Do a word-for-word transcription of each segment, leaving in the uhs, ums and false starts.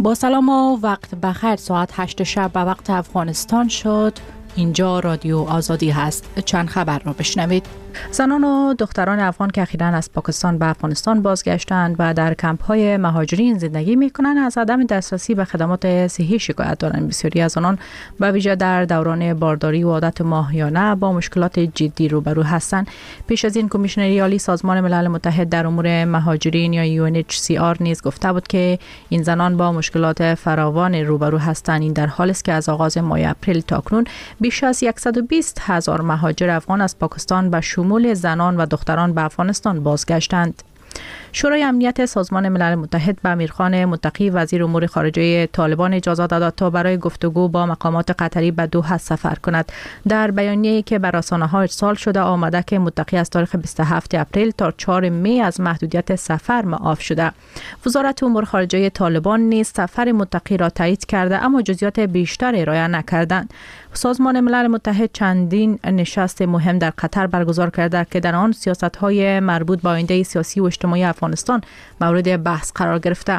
با سلام و وقت بخیر. ساعت هشت شب به وقت افغانستان شد. اینجا رادیو آزادی هست. چند خبر را بشنوید. زنان و دختران افغان که اخیراً از پاکستان به افغانستان بازگشتند و در کمپ‌های مهاجرین زندگی می‌کنند از عدم دسترسی به خدمات صحی شکایت دارند. بسیاری از آنان به ویژه در دوران بارداری و عادت ماهیانه با مشکلات جدی روبرو هستند. پیش از این کمیشنری عالی سازمان ملل متحد در امور مهاجرین یا یو ان اچ سی آر نیز گفته بود که این زنان با مشکلات فراوان روبرو هستند. این در حالی است که از آغاز ماه اپریل تا کنون بیش از صد و بیست هزار مهاجر افغان از پاکستان به شمول زنان و دختران به افغانستان بازگشتند. شورای امنیت سازمان ملل متحد به امیرخان متقی وزیر امور خارجه طالبان اجازه داد تا برای گفتگو با مقامات قطری به دوحه سفر کند. در بیانیه‌ای که به رسانه‌ها ارسال شده آمده که متقی از تاریخ بیست و هفتم اپریل تا چهارم می از محدودیت سفر معاف شده. وزارت امور خارجه طالبان نیز سفر متقی را تایید کرده اما جزئیات بیشتر ارائه نکردند. سازمان ملل متحد چندین نشست مهم در قطر برگزار کرده که در آن سیاست‌های مربوط به آینده سیاسی و اجتماعی افغانستان مورد بحث قرار گرفته.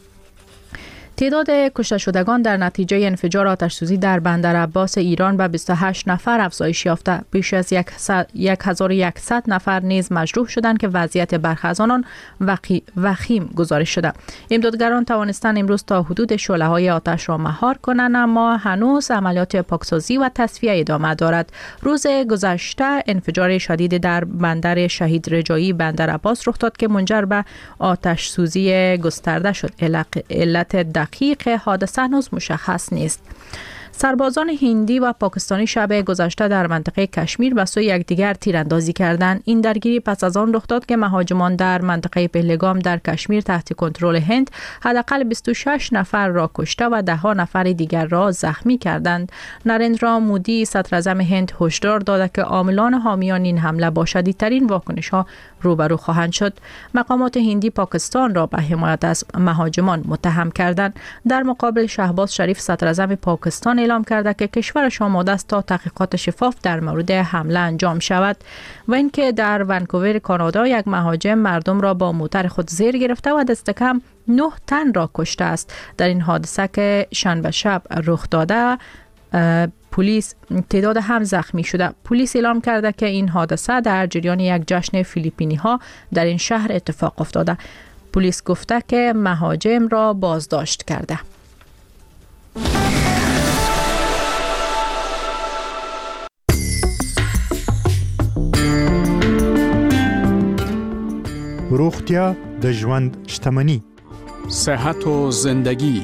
تعداد کشته شدگان در نتیجه انفجار آتش‌سوزی در بندر عباس ایران به بیست و هشت نفر افزایش یافته. بیش از یک هزار و صد نفر نیز مجروح شدند که وضعیت برخی از آنان وخیم گزارش شده. امدادگران توانستند امروز تا حدود شعله‌های آتش را مهار کنند اما هنوز عملیات پاکسازی و تصفیه ادامه دارد. روز گذشته انفجار شدید در بندر شهید رجایی بندر عباس رخ داد که منجر به آتش‌سوزی گسترده شد. علت دقیق حادثه هنوز مشخص نیست. سربازان هندی و پاکستانی شب گذشته در منطقه کشمیر به سوی یکدیگر تیراندازی کردند. این درگیری پس از آن رخ داد که مهاجمان در منطقه پهلگام در کشمیر تحت کنترل هند حداقل بیست و شش نفر را کشته و ده ها نفر دیگر را زخمی کردند. نریندرا مودی صدر اعظم هند هشدار داده که عاملان حامیان این حمله با شدیدترین واکنش‌ها روبرو خواهند شد. مقامات هندی پاکستان را به حمایت از مهاجمان متهم کردند. در مقابل شهباز شریف صدر اعظم پاکستان اعلام کرده که کشورش آماده است تا تحقیقات شفاف در مورد حمله انجام شود و اینکه در ونکوور کانادا یک مهاجم مردم را با موتر خود زیر گرفته و دست کم نه تن را کشته است. در این حادثه که شنبه شب رخ داده پلیس تعداد هم زخمی شده. پلیس اعلام کرده که این حادثه در جریان یک جشن فیلیپینی ها در این شهر اتفاق افتاده. پلیس گفته که مهاجم را بازداشت کرده. روغتیا د ژوند شتمني. صحت و زندگی.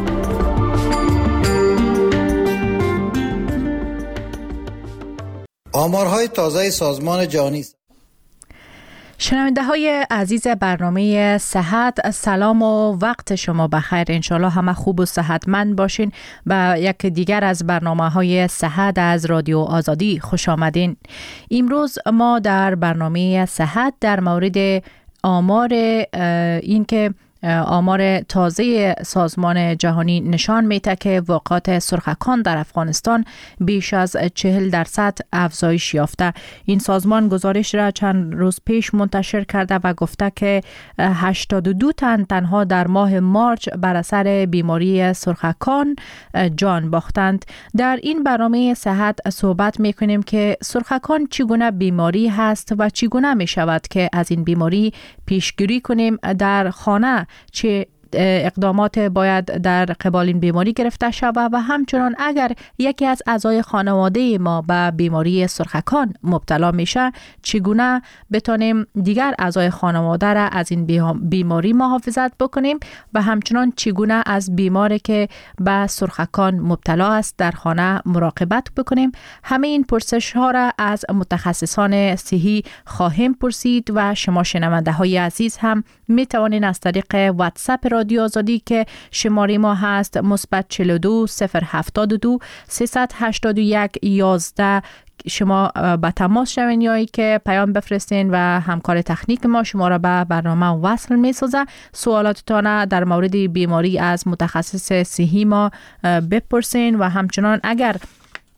آمارهای تازه سازمان جهانی. شنونده های عزیز برنامه صحت، سلام و وقت شما بخیر. انشالله همه خوب و صحتمند باشین. به یک دیگر از برنامه های صحت از رادیو آزادی خوش آمدین. امروز ما در برنامه صحت در مورد آمار این که آمار تازه سازمان جهانی نشان میده که واقعات سرخکان در افغانستان بیش از چهل درصد افزایش یافته. این سازمان گزارش را چند روز پیش منتشر کرده و گفته که هشتاد و دو تن تنها در ماه مارچ بر اثر بیماری سرخکان جان باختند. در این برنامه صحت صحبت میکنیم که سرخکان چگونه بیماری هست و چگونه می شود که از این بیماری پیشگیری کنیم، در خانه چه اقدامات باید در قبال این بیماری گرفته شود و همچنان اگر یکی از اعضای خانواده ما به بیماری سرخکان مبتلا میشه چگونه بتونیم دیگر اعضای خانواده را از این بیماری محافظت بکنیم و همچنان چگونه از بیماری که به سرخکان مبتلا است در خانه مراقبت بکنیم. همه این پرسش ها را از متخصصان صحی خواهیم پرسید و شما شنونده های عزیز هم می توانید از طریق واتساپ رادیو آزادی که شماره ما هست مثبت چهل و دو صفر هفتاد و دو سیصد و هشتاد و یک یازده شما به تماس شوین یا که پیام بفرستین و همکار تکنیک ما شما را به برنامه وصل می سازه. سوالاتتان در مورد بیماری از متخصص صحی ما بپرسین و همچنان اگر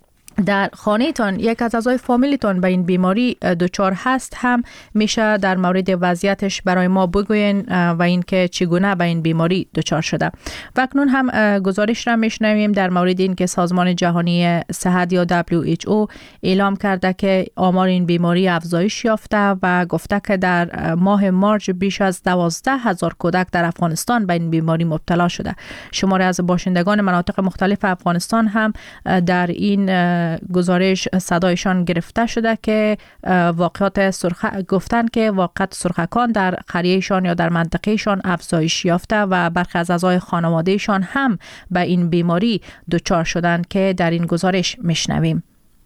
در خانه‌تان یک از اعضای فامیلتان به این بیماری دچار هست هم میشه در مورد وضعیتش برای ما بگوین و اینکه چگونه به این بیماری دچار شده. و اکنون هم گزارش را میشنویم در مورد اینکه سازمان جهانی صحت یا دبلیو اچ او اعلام کرده که آمار این بیماری افزایش یافته و گفته که در ماه مارچ بیش از دوازده هزار کودک در افغانستان به این بیماری مبتلا شده. شماری از باشندگان مناطق مختلف افغانستان هم در این گزارش صدایشان گرفته شده که واقعات سرخ گفتن که واقعات سرخکان در قریهشان یا در منطقهشان افزایش یافته و برخی از اعضای خانوادهشان هم به این بیماری دچار شدند که در این گزارش میشنویم.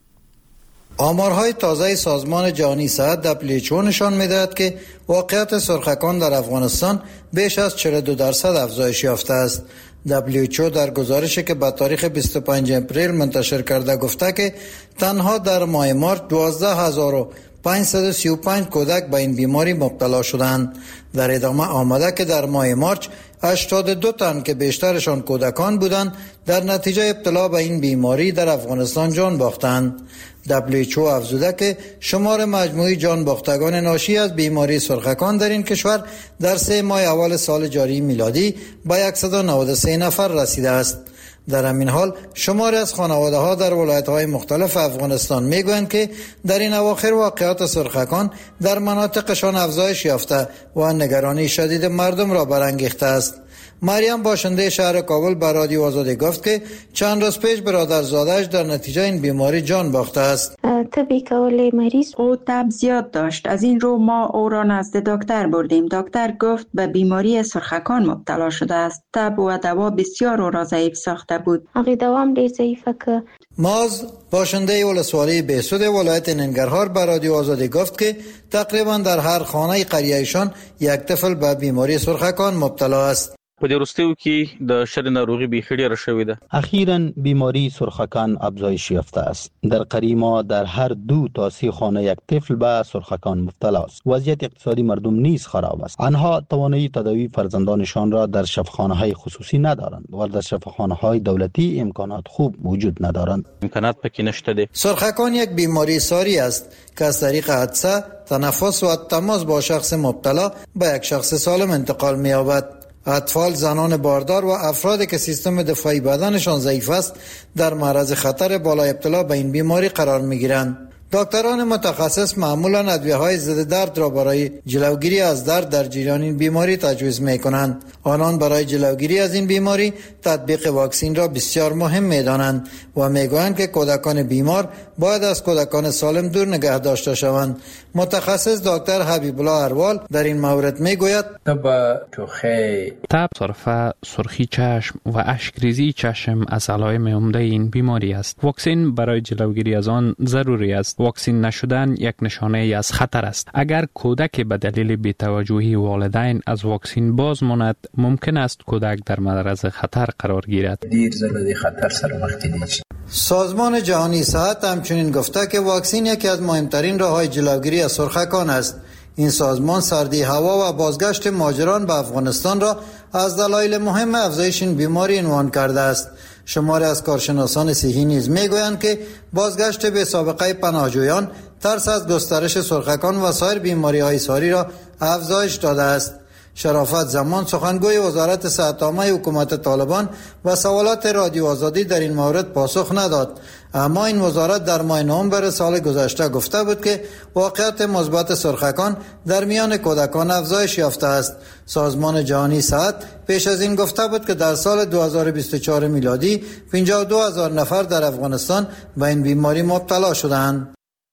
آمارهای تازه سازمان جهانی صحت دبلیو اچ او نشان می‌دهد که واقعیت سرخکان در افغانستان بیش از چهل و دو درصد افزایش یافته است. دبلیو اچ او در گزارشی که به تاریخ بیست و پنجم اپریل منتشر کرده گفته که تنها در ماه مارچ دوازده هزار و پانصد و سی و پنج کودک به این بیماری مبتلا شدند. در ادامه آمده که در ماه مارچ هشتاد و دو تن که بیشترشان کودکان بودند در نتیجه ابتلا به این بیماری در افغانستان جان باختند. دبلیو اچ او افزوده که شمار مجموعی جان باختگان ناشی از بیماری سرخکان در این کشور در سه ماه اول سال جاری میلادی به صد و نود و سه نفر رسیده است. در همین حال شماری از خانواده ها در ولایت های مختلف افغانستان میگویند که در این اواخر واقعات سرخکان در مناطقشان افزایش یافته و نگرانی شدید مردم را برانگیخته است. مریم باشنده شهر کابل به رادیو آزادی گفت که چند روز پیش برادرزاده‌اش در نتیجه این بیماری جان باخته است. طبی کول مریض او تب زیاد داشت. از این رو ما او را نزد دکتر بردیم. دکتر گفت به بیماری سرخکان مبتلا شده است. تب و دوا بسیار او را ضعیف ساخته بود. هغه دوام ډیر ضعیفه که ماز باشنده ولسوالی بهسود ولایت ننگرهار به رادیو آزادی گفت که تقریبا در هر خانه قریه‌شان یک طفل به بیماری سرخکان مبتلا است. په دې وروستیو کې د شر ناروغي بیخي ډېره شوې ده. اخیراً بیماری سرخکان افزایش یافته است. در قریه ما در هر دو تا سه خانه یک طفل به سرخکان مبتلا است. وضعیت اقتصادی مردم نیز خراب است. آنها توانایی تداوی فرزندانشان را در شفاخانه‌های خصوصی ندارند و در شفاخانه‌های دولتی امکانات خوب وجود ندارند. امکانات پکې نشته دي. سرخکان یک بیماری ساری است که از طریق عطسه، تنفس و تماس با شخص مبتلا به یک شخص سالم انتقال می‌یابد. اطفال، زنان باردار و افرادی که سیستم دفاعی بدنشان ضعیف است در معرض خطر بالا ابتلا به این بیماری قرار می‌گیرند. دکتران متخصص معمولا ادویه‌های ضد درد را برای جلوگیری از درد در جریان این بیماری تجویز می‌کنند. آنان برای جلوگیری از این بیماری تطبیق واکسن را بسیار مهم می‌دانند و می‌گویند که کودکان بیمار باید از کودکان سالم دور نگه داشته شوند. متخصص دکتر حبیب الله اروال در این مورد می‌گوید: تب توخی تب، سرفه، سرخی چشم و اشکریزی چشم از علائم عمده این بیماری است. واکسن برای جلوگیری از آن ضروری است. واکسن نشدن یک نشانه از خطر است. اگر کودک به دلیل بی‌توجهی والدین از واکسن باز ماند، ممکن است کودک در معرض خطر قرار گیرد. دیر زده خطر سر وقت دیش. سازمان جهانی صحت همچنین گفته که واکسن یکی از مهمترین راه‌های جلوگیری از سرخکان است. این سازمان سردی هوا و بازگشت مهاجران به افغانستان را از دلایل مهم افزایش این بیماری عنوان کرده است. شماری از کارشناسان صحی نیز میگویند که بازگشت به سابقه پناهجویان ترس از گسترش سرخکان و سایر بیماری‌های ساری را افزایش داده است. شرافت زمان سخنگوی وزارت صحت عامه حکومت طالبان و سوالات رادیو آزادی در این مورد پاسخ نداد، اما این وزارت در ماه نوامبر سال گذشته گفته بود که واقعیت مثبت سرخکان در میان کودکان افزایش یافته است. سازمان جهانی صحت پیش از این گفته بود که در سال دو هزار و بیست و چهار میلادی پنجاه و دو هزار نفر در افغانستان به این بیماری مبتلا شدند.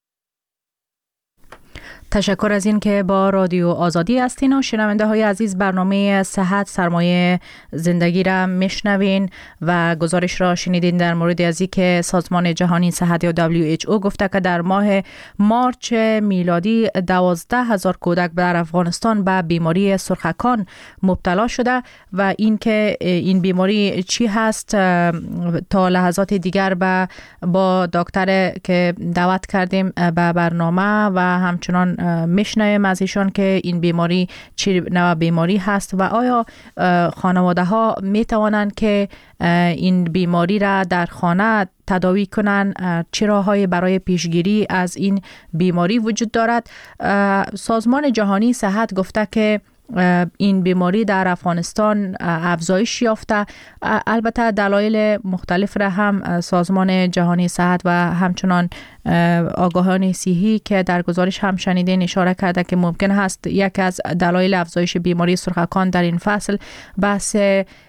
تشکر از این که با رادیو آزادی هستین و شنونده های عزیز برنامه صحت سرمایه زندگی را میشنوین و گزارش را شنیدین در مورد از این که سازمان جهانی صحت یا دبلیو اچ او گفته که در ماه مارچ میلادی دوازده هزار کودک در افغانستان به بیماری سرخکان مبتلا شده و این که این بیماری چی هست تا لحظات دیگر با با دکتر که دعوت کردیم به برنامه و همچنان میشنویم از ایشان که این بیماری چه نوع بیماری هست و آیا خانواده ها می توانند که این بیماری را در خانه تداوی کنند؟ چه راه‌هایی برای پیشگیری از این بیماری وجود دارد؟ سازمان جهانی صحت گفته که این بیماری در افغانستان افزایش یافته. البته دلایل مختلف را هم سازمان جهانی صحت و همچنان آگاهان صحی که در گزارش هم شنیدین اشاره کرده که ممکن است یک از دلایل افزایش بیماری سرخکان در این فصل بحث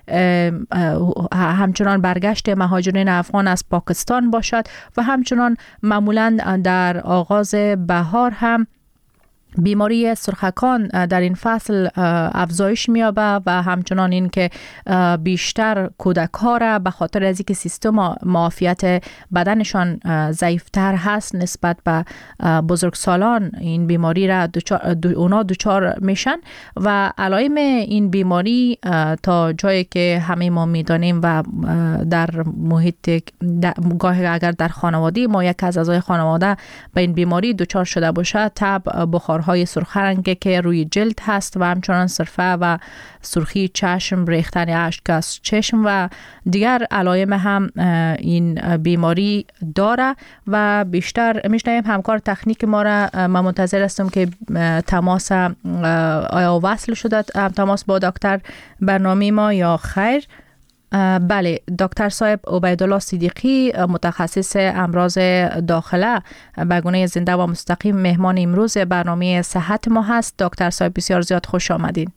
همچنان برگشت مهاجرین افغان از پاکستان باشد و همچنان معمولا در آغاز بهار هم بیماری سرخکان در این فصل افزایش می‌یابد و همچنان این که بیشتر کودک ها را به خاطر از اینکه سیستم معافیت بدنشان ضعیفتر هست نسبت به بزرگسالان این بیماری را دوچار دو اونا دچار میشن و علائم این بیماری تا جایی که همه ما میدانیم و در محیط گاهی اگر در خانواده ما یک از اعضای خانواده به این بیماری دچار شده باشه، تب، بخار های سرخ رنگی که روی جلد هست و همچنان سرفه و سرخی چشم، ریختن اشک از چشم و دیگر علائم هم این بیماری داره و بیشتر میشنویم همکار تکنیک ما را. من منتظر هستم که تماس آیا وصل شده تماس با دکتر برنامه ما یا خیر. بله، دکتر صاحب عبیدالله صدیقی متخصص امراض داخله به گونه زنده و مستقیم مهمان امروز برنامه صحت ما هست. دکتر صاحب بسیار زیاد خوش آمدین.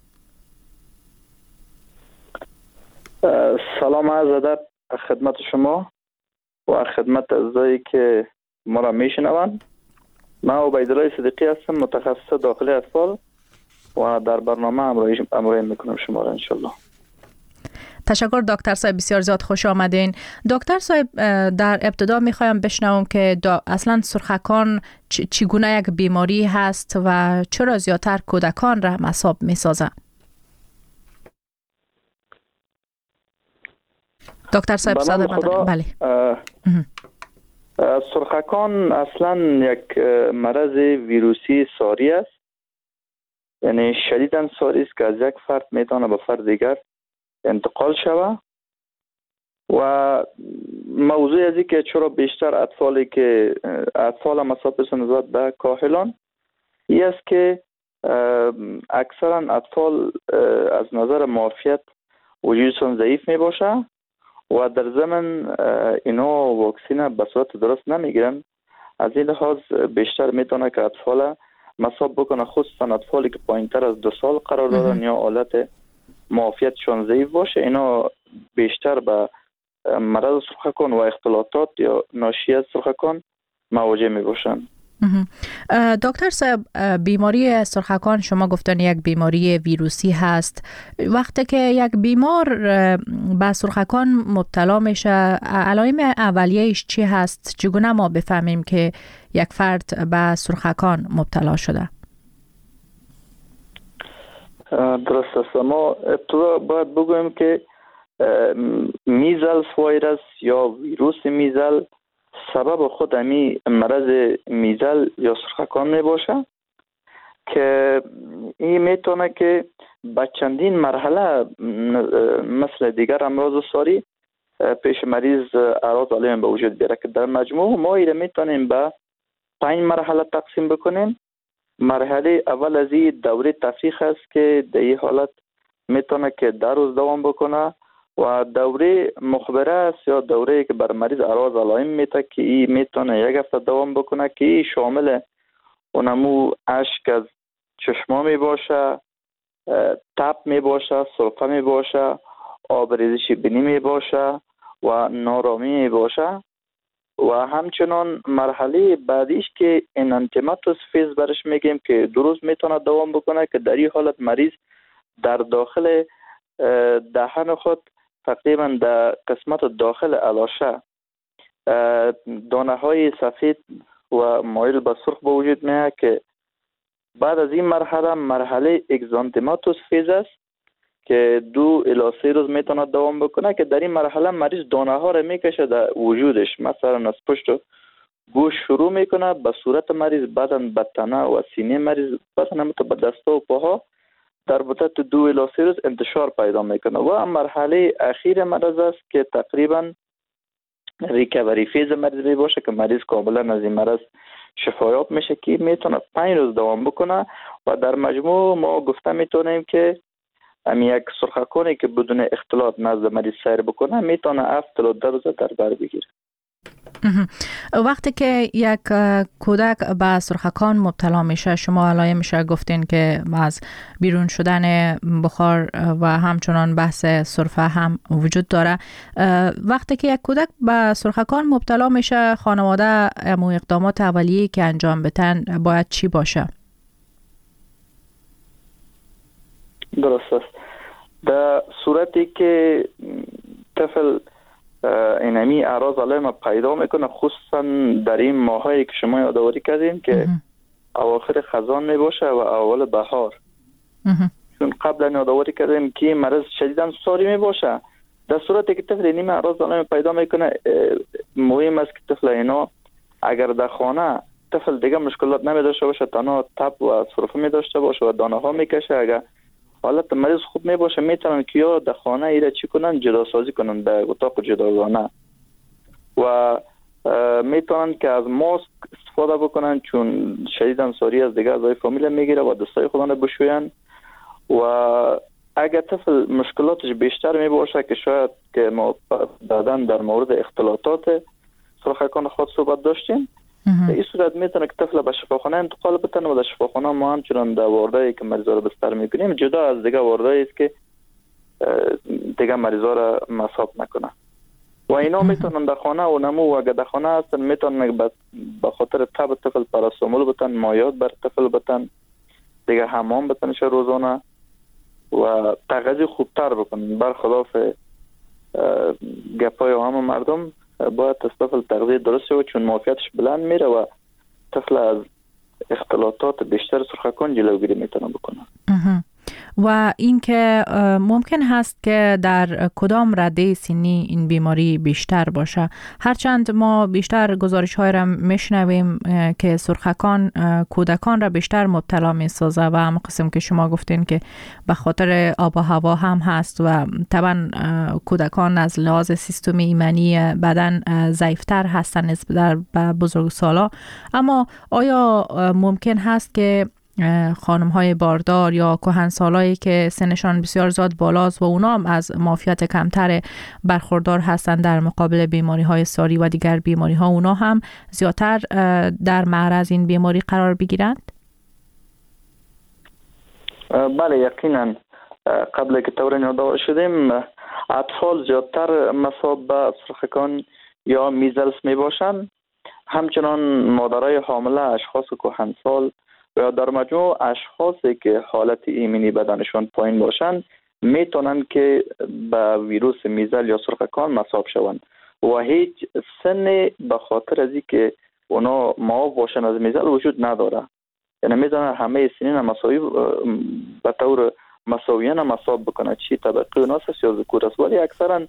سلام عرض ادب خدمت شما و خدمت عزیزایی که ما را میشنوند. من عبیدالله صدیقی هستم، متخصص داخلی اطفال و در برنامه همراهی میکنم شما را انشالله. تشکر دکتر صاحب، بسیار زیاد خوش آمدین. دکتر صاحب، در ابتدا میخوایم بشنوم که اصلا سرخکان چگونه یک بیماری هست و چرا زیادتر کودکان را مصاب میسازه؟ دکتر صاحب ساده خدا. بله. سرخکان اصلا یک مرض ویروسی ساری است، یعنی شدیداً ساری است که از یک فرد میتونه به فرد دیگر انتقال شوه و موضوع از این که چرا بیشتر اطفالی که اطفال هم مصاب بشن نسبت به کاهلان این است که اکثرا اطفال از نظر معافیت وجودشان ضعیف می باشه و در ضمن اینا واکسین به صورت درست نمیگیرن. از این لحاظ بیشتر میتونه که اطفال مصاب بکنه، خصوصا اطفالی که پایینتر از دو سال قرار دارن یا حالت معافیتشان ضعیف باشه، اینا بیشتر به مرض سرخکان و اختلاطات یا ناشی از سرخکان مواجه می باشند. دکتر صاحب، بیماری سرخکان شما گفتن یک بیماری ویروسی هست. وقتی که یک بیمار به سرخکان مبتلا میشه، علائم اولیه‌اش چی هست؟ چگونه ما بفهمیم که یک فرد به سرخکان مبتلا شده؟ درست است. ما ابتدا باید بگویم که میزلز ویروس یا ویروس میزل سبب خود امی مرض میزل یا سرخکان می باشه که این میتونه که با چندین مرحله مثل دیگر امراض ساری پیش مریض اعراض علائم به وجود بیاره که در مجموع ما ایره میتونیم به پنج مرحله تقسیم بکنیم. مرحله اول از این دوره تفریق است که در این حالت میتونه که در روز دوام بکنه و دوره مخبره است یا دوره که بر مریض اعراض علائم میده که این میتونه یک هفته دوام بکنه که این شامل اونمو اشک از چشما می باشه، تب می باشه، سرفه می باشه، آبریزش بینی می باشه و نارامی می باشه و همچنان مرحله بعدیش که انانتیماتوس فیز برش میگیم که دو روز میتونه دوام بکنه که در این حالت مریض در داخل دهن خود تقریبا در قسمت داخل علاشه دانه های سفید و مایل به سرخ به وجود میاد که بعد از این مرحله مرحله اگزانتیماتوس فیز است که دو الی سه روز میتونه دوام بکنه که در این مرحله مریض دانه ها را میکشه در وجودش، مثلا از پشت گوش شروع میکنه به صورت مریض، بعداً به تنه و سینه مریض، بعداً به دستا و پاها در مدت دو الی سه روز انتشار پیدا میکنه و مرحله اخیر مرض است که تقریبا ریکاوری فیز مریض می باشه که مریض کاملا از این مرض شفایاب میشه که میتونه پنج روز دوام بکنه و در مجموع ما گفته میتونیم که امی یک سرخکانی که بدون اختلاط نزد مریض سیر بکنه میتونه هفت تا ده روز در بر بگیره. وقتی که یک کودک به سرخکان مبتلا میشه، شما علایمش میشه گفتین که از بیرون شدن بخار و همچنان بحث سرفه هم وجود داره. وقتی که یک کودک به سرخکان مبتلا میشه، خانواده امو اقدامات اولیه‌ای که انجام بدن باید چی باشه؟ درست است. در صورتی که طفل اینمی اعراض علائم پیدا میکنه، خصوصا در این ماهایی که شما یادآوری کردین که اواخر خزان میباشه و اول بهار، چون قبلا یادآوری کردیم که مرض شدیداً ساری میباشه. در صورتی که طفل اینمی اعراض علائم پیدا میکنه، مهم است که طفل اینا اگر در خانه طفل دیگه مشکلات نمیداشته باشه، تنها تب و سرفه میداشته باشه و دانه ها میکشه، اگر حالت مریض خوب می باشه میتونن که یا در خانه ایره چی کنن، جدا سازی کنن در اتاق جداگانه و میتونن که از ماسک استفاده بکنن، چون شدیداً ساری از دیگه اعضای فامیل میگیره و دستای خودانه بشوین. و اگر طفل مشکلاتش بیشتر می باشه که شاید که ما بعداً در مورد اختلاطات سرخکان خود صحبت داشتیم، در این صورت میتونه که طفل به شفاخانه انتقال بتن و در شفاخانه ما همچنان در وارده‌ای که مریضا رو بستر میکنیم جدا از دیگه وارده‌ای است که دیگه مریضا رو مصاب نکنه و اینا میتونن در خانه و نمو و اگر در خانه هستن میتونن به خاطر تب طفل پاراسیتامول بتن، مایعات بر طفل بتن، دیگه حمام بتنش روزانه و تغذیه خوبتر بکنن. برخلاف گپای عام مردم باید طفل تغذیه درسته و چون معافیتش بلند میره و طفل از اختلاطات بیشتر سرخکان جلوگیری میتونه بکنه. و این که ممکن هست که در کدام رده سنی این بیماری بیشتر باشه؟ هرچند ما بیشتر گزارش های را میشنویم که سرخکان کودکان را بیشتر مبتلا میسازه و هم قسم که شما گفتین که به خاطر آب و هوا هم هست و طبعا کودکان از لحاظ سیستم ایمنی بدن ضعیفتر هستن نسبت به بزرگسالا. اما آیا ممکن هست که خانم های باردار یا کهنسالایی که سنشان بسیار زیاد بالاست و اونا هم از معافیت کمتر برخوردار هستند در مقابل بیماری های ساری و دیگر بیماری ها، اونا هم زیادتر در معرض این بیماری قرار بگیرند؟ بله یقینا. قبل که طور یادآور شدیم اطفال زیادتر مصاب به سرخکان یا میزلز می باشند، همچنان مادرای حامله، اشخاص کهنسال و در مجموع اشخاصی که حالت ایمنی بدنشان پایین باشند میتونن که به ویروس میزل یا سرخکان مصاب شوند و هیچ سن به خاطر از اینکه اونا معاف باشن از میزل وجود نداره. یعنی میتونن همه سنین مساوی به طور مساویانه مصاب بکنه، چی طبقه اوناس است یا ذکور است، ولی اکثرا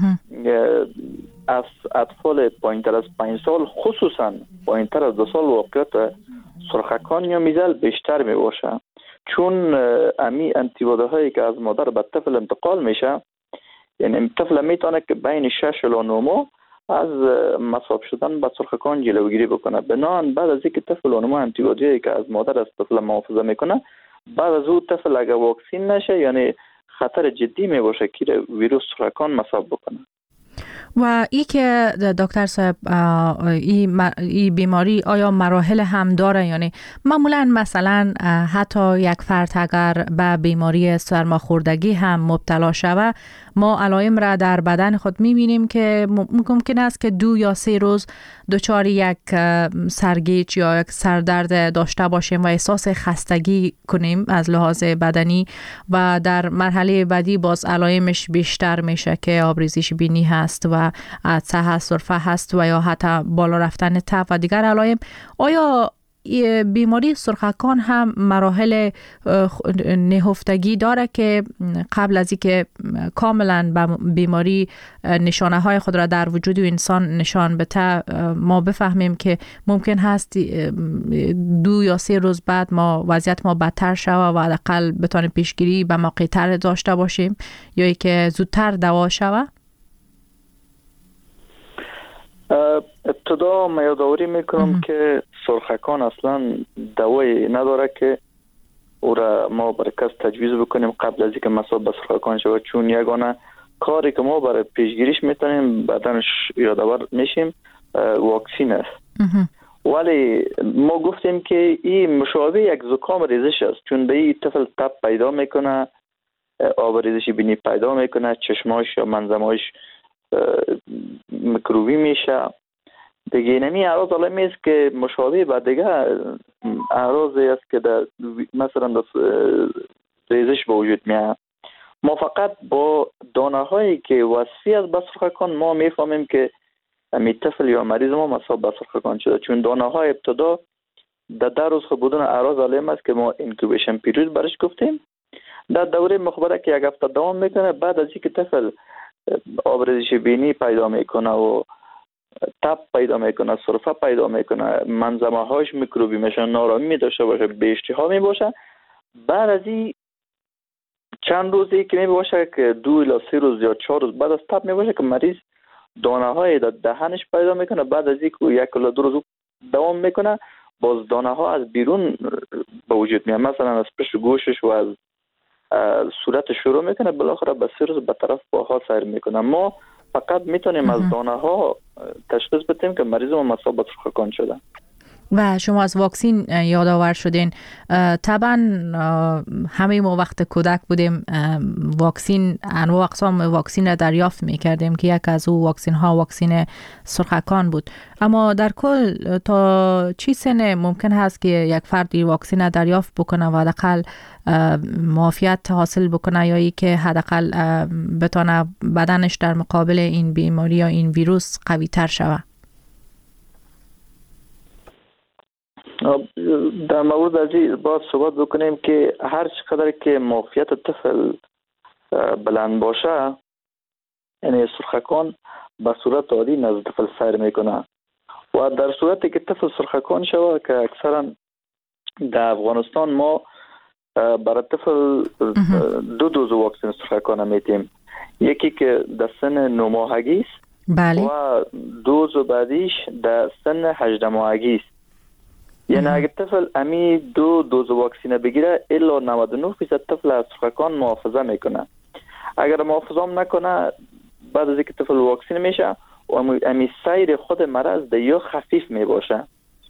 از اطفال پایینتر از پنج سال خصوصا پایینتر از دو سال واقعیت سرخکان یا میزل بیشتر می باشه، چون امی انتیبادی هایی که از مادر به طفل انتقال میشه، یعنی طفل میتونه که بین شش الی نه ماه از مصاب شدن به سرخکان جلوگیری بکنه. بنابراین بعد از اینکه طفل اونم انتیبادی هایی که از مادر از طفل محافظت میکنه، بعد از اون طفل اگر واکسین نشه یعنی خطر جدی می باشه که ویروس سرخکان مصاب بکنه. و ای که دکتر صاحب این ای بیماری آیا مراحل هم داره؟ یعنی معمولا مثلا حتی یک فرد اگر به بیماری سرماخوردگی هم مبتلا شود، ما علائم را در بدن خود میبینیم که ممکن است که دو یا سه روز دچار یک سرگیج یا یک سردرد داشته باشیم و احساس خستگی کنیم از لحاظ بدنی و در مرحله بعدی باز علائمش بیشتر میشه که آبریزش بینی هست و عطسه هست، سرفه هست و یا حتی بالا رفتن تب و دیگر علائم. آیا بیماری سرخکان هم مراحل نهفتگی داره که قبل از اینکه کاملا بیماری نشانه های خود را در وجود انسان نشان بده ما بفهمیم که ممکن هست دو یا سه روز بعد ما وضعیت ما بدتر شود و حداقل بتونیم پیشگیری به موقع تر داشته باشیم یا اینکه زودتر دوا شود. ابتدا ما یادآوری میکنم که سرخکان اصلا دوایی نداره که او را ما برای کس تجویز بکنیم قبل از اینکه مصاب به سرخکان شود، چون یگانه کاری که ما برای پیشگیریش میتونیم بدنش یادآور میشیم واکسین است. ولی ما گفتیم که این مشابه یک زکام ریزش است، چون به این طفل تب پیدا میکنه، آب ریزشی بینی پیدا میکنه، چشماش یا منظماش میکروبی میشه دیگه. نمی اعراض علمی است که مشابه با دیگه اعراضی است که در مثلا در ریزش به وجود میاد. ما فقط با دانه هایی که وصفی از به سرخکان ما میفهمیم که می طفل یا مریض ما مصاب به سرخکان شده، چون دانه های ابتدا در ده روز خود بودن اعراض علمی است که ما اینکوبیشن پیریود برش گفتیم. در دوره مخبره که یک هفته دوام میکنه، بعد از اینکه طفل آبریزش بینی پیدا میکنه و تب پیدا میکنه، سرفه پیدا میکنه، منظمه هاش میکروبی میشه، نارامی میداشته باشه، به اشتها میباشه، بعد از این چند روزی که میباشه که دو الی سه روز یا چهار روز بعد از تب میباشه که مریض دانه های در دهنش پیدا میکنه. بعد از اینکه یک الی دو روز دوام میکنه باز دانه ها از بیرون به وجود میاد، مثلا از پشت گوشش و از صورت شروع میکنه، بالاخره به سه روز به طرف پاها سیر میکنه. ما فقط میتونیم از دانه ها تشخیص بدیم که مریض ما مصاب به سرخکان شده. و شما از واکسین یادآور شدین. طبعا همه ما وقت کودک بودیم واکسین انواع اقسام واکسین را دریافت میکردیم که یک از او واکسین ها واکسین سرخکان بود. اما در کل تا چی سن ممکن هست که یک فردی واکسین را دریافت بکنه و حداقل معافیت حاصل بکنه یا ای که حداقل بتونه بدنش در مقابل این بیماری یا این ویروس قوی تر شود؟ در مورد از این باید صحبت بکنیم که هر چقدر که معافیت طفل بلند باشه، یعنی سرخکان به صورت عادی نزد طفل سیر میکنه و در صورتی که طفل سرخکان شود که اکثرا در افغانستان ما برای طفل دو دوز واکسن سرخکان میتیم، یکی که در سن نه ماهگی است بله. و دوز بعدیش در سن هجده ماهگی است. یعنی اگه طفل امی دو دوز واکسینه بگیره الا نود و نه درصد طفل از سرخکان محافظه میکنه. اگر محافظه هم نکنه بعد از اینکه طفل واکسینه میشه و امی سیر خود مرض ده یا خفیف میباشه.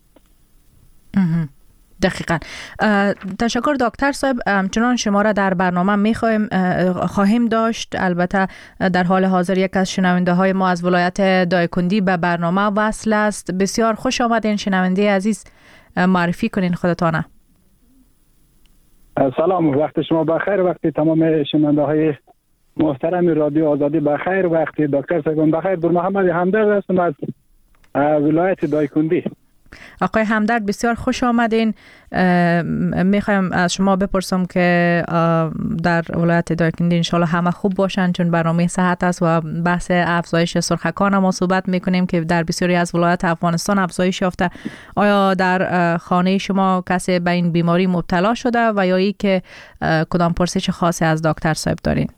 دقیقاً. تشکر دکتر صاحب. چنان شما را در برنامه میخوایم خواهیم داشت. البته در حال حاضر یک از شنونده های ما از ولایت دایکندی به برنامه وصل است. بسیار خوش آمدین شنونده عزیز، معرفی کنین خودتانه. سلام، وقت شما بخیر، وقت تمام شنونده های محترم رادیو آزادی بخیر، وقت دکتر صاحب بخیر. در محمد همدرد هستم از ولایت دایکندی. آقای همدرد بسیار خوش آمدین. میخوایم از شما بپرسم که در ولایت دایکندی انشالله همه خوب باشن، چون برنامه صحت است و بحث افزایش سرخکان ما صحبت میکنیم که در بسیاری از ولایت افغانستان افزایش یافته. آیا در خانه شما کسی به این بیماری مبتلا شده و یا ای که کدام پرسش خاصی از دکتر صاحب دارین؟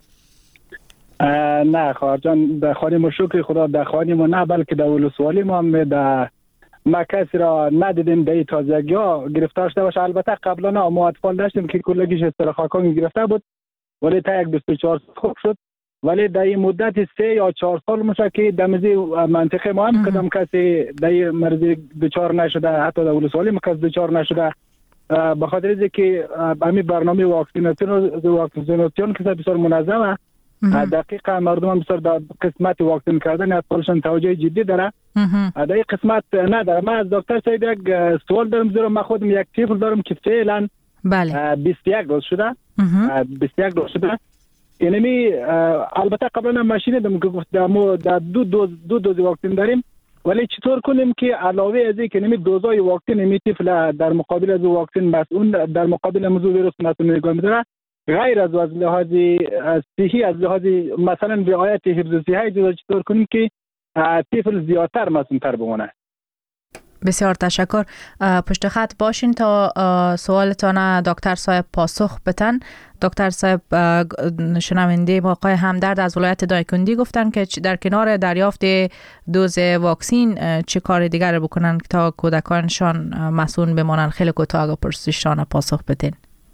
نه خواهر جان، در خانه ما شکر خدا، در خانه ما نه، بلکه در ولسوالی ما هم در ما کسی را ندیدیم در تازگی ها گرفتار شده باشه. البته قبلا نه، ما اطفال داشتیم که کلگیش سرخکان گرفته بود ولی تا یک بیست و چهار سال خوب شد، ولی در این مدت سه یا چهار سال میشه که در مزی منطقه ما هم کدام کسی در این مرض دچار نشده، حتی در ولسوالی ما کسی دچار نشده، به خاطر اینکه همین برنامه واکسیناسیون واکسیناسیون که بسیار منظمه، دقیقا مردم هم بسیار در قسمت واکسین کردن اطفالشان توجه جدی داره. در این قسمت نداره. من از دکتر صاحب یک سوال دارم، زیرا من خودم یک طفل دارم که فعلا بله بیست و یک روز شده بیست و یک روز شده. یعنی البته قبلا ماشین دادم که گفت در دو دوز دو دوز واکسن داریم، ولی چطور کنیم که علاوه از این که نمی دوزای واکسن نمی طفل در مقابل از واکسن مسئول در مقابل موضوع ویروس مسئول نگاه می‌داره، غیر از از لحاظ صحی از لحاظ مثلا رعایت حفظ صحی جدا چطور کنیم که طفل زیادتر مسئول‌تر بمونه. بسیار تشکر. پشت خط باشین تا سوالتان دکتر صاحب پاسخ بتن. دکتر صاحب شنونده آقای همدرد از ولایت دایکندی گفتن که در کنار دریافت دوز واکسین چه کار دیگر بکنن تا کودکانشان مسئول بمانن؟ خیلی کوتاه پرسششان پاسخ بدین.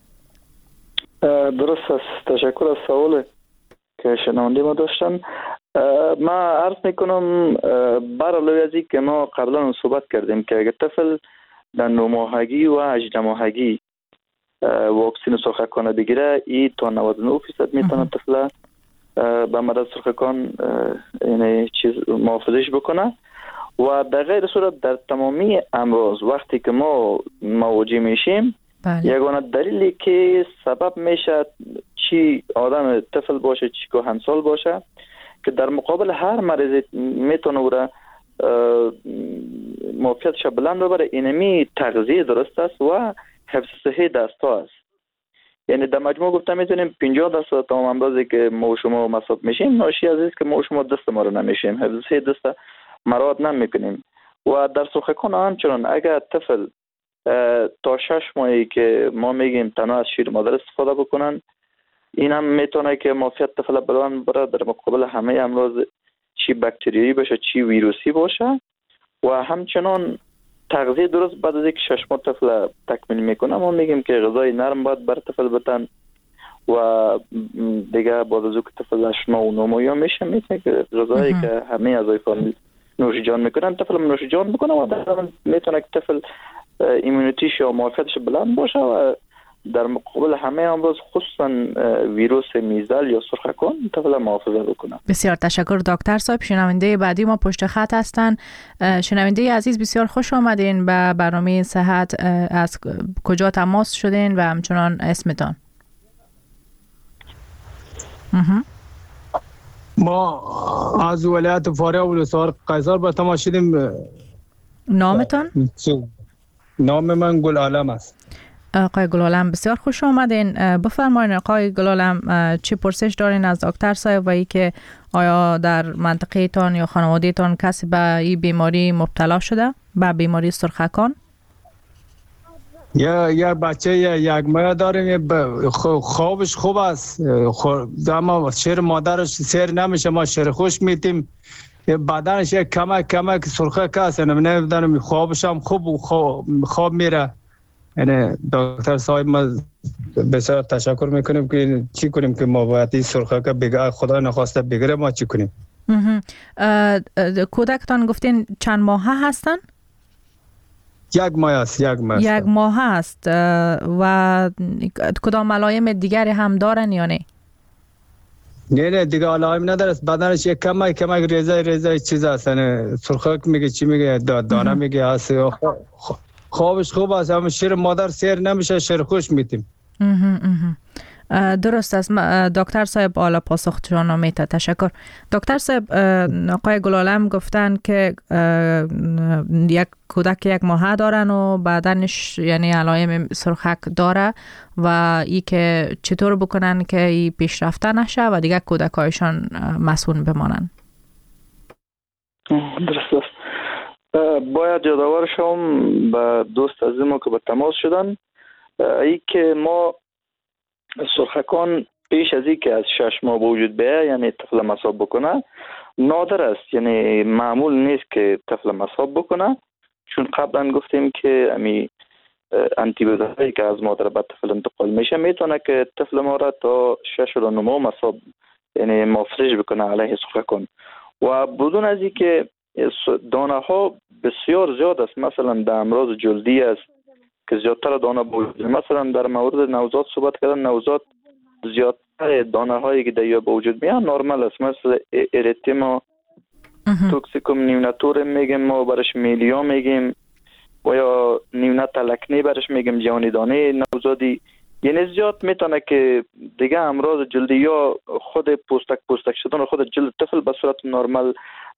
درست است. تشکر از سوال که شنونده ما داشتن. ما عرض میکنم بر علاوه از این که ما قبلا صحبت کردیم که اگر طفل در نه ماهگی و هجده ماهگی واکسن سرخکان بگیره، این تا نود و نه درصد میتونه طفل به مرض سرخکان یعنی چیز محافظش بکنه. و در غیر صورت در تمامی امراض وقتی که ما مواجه میشیم، یگانه دلیلی که سبب میشه چی آدم طفل باشه چی کهنسال باشه که در مقابل هر مریض میتونه او را معافیتش بلند ببره، اینمی تغذیه درست است و حفظ صحی دست ها است. یعنی در مجموع گفته میتونیم پنجاه درصد تمام امراضی که ما و شما مصاب میشیم ناشی از است که ما و شما دست ما رو نمیشیم، حفظ صحی دست مراد نمیکنیم. و در سرخکان همچنان اگر طفل تا شش ماهی که ما میگیم تنها از شیر مادر استفاده بکنن، این هم میتونه که معافیت طفل بلند بره در مقابل همه امراض چی باکتریایی باشه چی ویروسی باشه. و همچنان تغذیه درست بعد از اینکه شش ماه طفل تکمیل میکنه ما میگیم که غذای نرم باید بر طفل بدن و دیگه بعد از اینکه طفل هشت ماه و نه ماه میشه میتونه که غذایی که همه اعضای فامیل نوش جان میکنن طفل نوش جان بکنه و در میتونه که طفل ایمونیتیش یا معافیتش بلند باشه و در مقابل همه امراض خصوصا ویروس میزل یا سرخکان طفل محافظت بکنه. بسیار تشکر دکتر صاحب. شنونده بعدی ما پشت خط هستن. شنونده عزیز بسیار خوش آمدین به برنامه صحت. از کجا تماس شدین و همچنان اسمتان؟ ما از ولایت فاریاب و ولسوالی قیصر به تماس شدیم. نامتان؟ نام من گل عالم است. آقای گلالم بسیار خوش آمدین. بفرمایید آقای گلالم چی پرسش دارین از دکتر صاحب و ای که آیا در منطقه تان یا خانواده تان کسی به این بیماری مبتلا شده، به بیماری سرخکان؟ یا یا بچه یا یک ماه داریم، خوابش خوب است، اما شیر مادرش سیر نمیشه، ما شیر خوش میتیم، بدنش یک کمک کمک سرخک است، نمیدونم خوابش هم خوب خواب, خواب میره. یعنی دکتر صاحب ما بسیار تشکر میکنیم که چی کنیم که ما باید این سرخک بگه خدا نخواسته بگیره، ما چی کنیم؟ کودکتان گفتین چند ماه هستن؟ یک ماه است. یک ماه است. یک ماه است. و کدام علائم دیگری هم دارن یا نه؟ نه نه دیگه علائم نداره، بدنش یک کمک کمک ریزه ریزه چیز است، یعنی سرخک میگه چی میگه دانه میگه هست، خوابش خوب است، اما شیر مادر سیر نمیشه، شیر خوش میتیم. درست است. دکتر صاحب آلا پاسخ شما میته. تشکر. دکتر صاحب آقای گلالم گفتن که یک کودک یک ماه دارن و بدنش یعنی علائم سرخک داره و ای که چطور بکنن که ای پیشرفته نشه و دیگه کودکایشان مسئول بمانن. درست است. باید یادآور شم به دوست عزیز ما که به تماس شدن ای که ما سرخکان پیش از این که از شش ماه وجود بیاید یعنی طفل مصاب بکنه نادر است، یعنی معمول نیست که طفل مصاب بکنه، چون قبلا گفتیم که امی انتی بیوتیکی که از مادر به طفل انتقال میشه میتونه که طفل ما را تا شش و نه ماه مصاب یعنی محافظش بکنه علیه سرخکان. و بدون از این که دانه ها بسیار زیاد است، مثلا در امراض جلدی است که زیادتر دانه بود، مثلا در مورد نوزاد صحبت کردن، نوزاد زیادتر دانه هایی که در به وجود میان نرمال است، مثل اریتما توکسیکوم نیوناتور میگیم ما برش میلیا میگیم و یا نیونات لکنی برش میگیم جوانی دانه نوزادی، یعنی زیاد میتونه که دیگه امراض جلدی یا خود پوستک پوستک شدن خود جلد طفل به صورت نرمال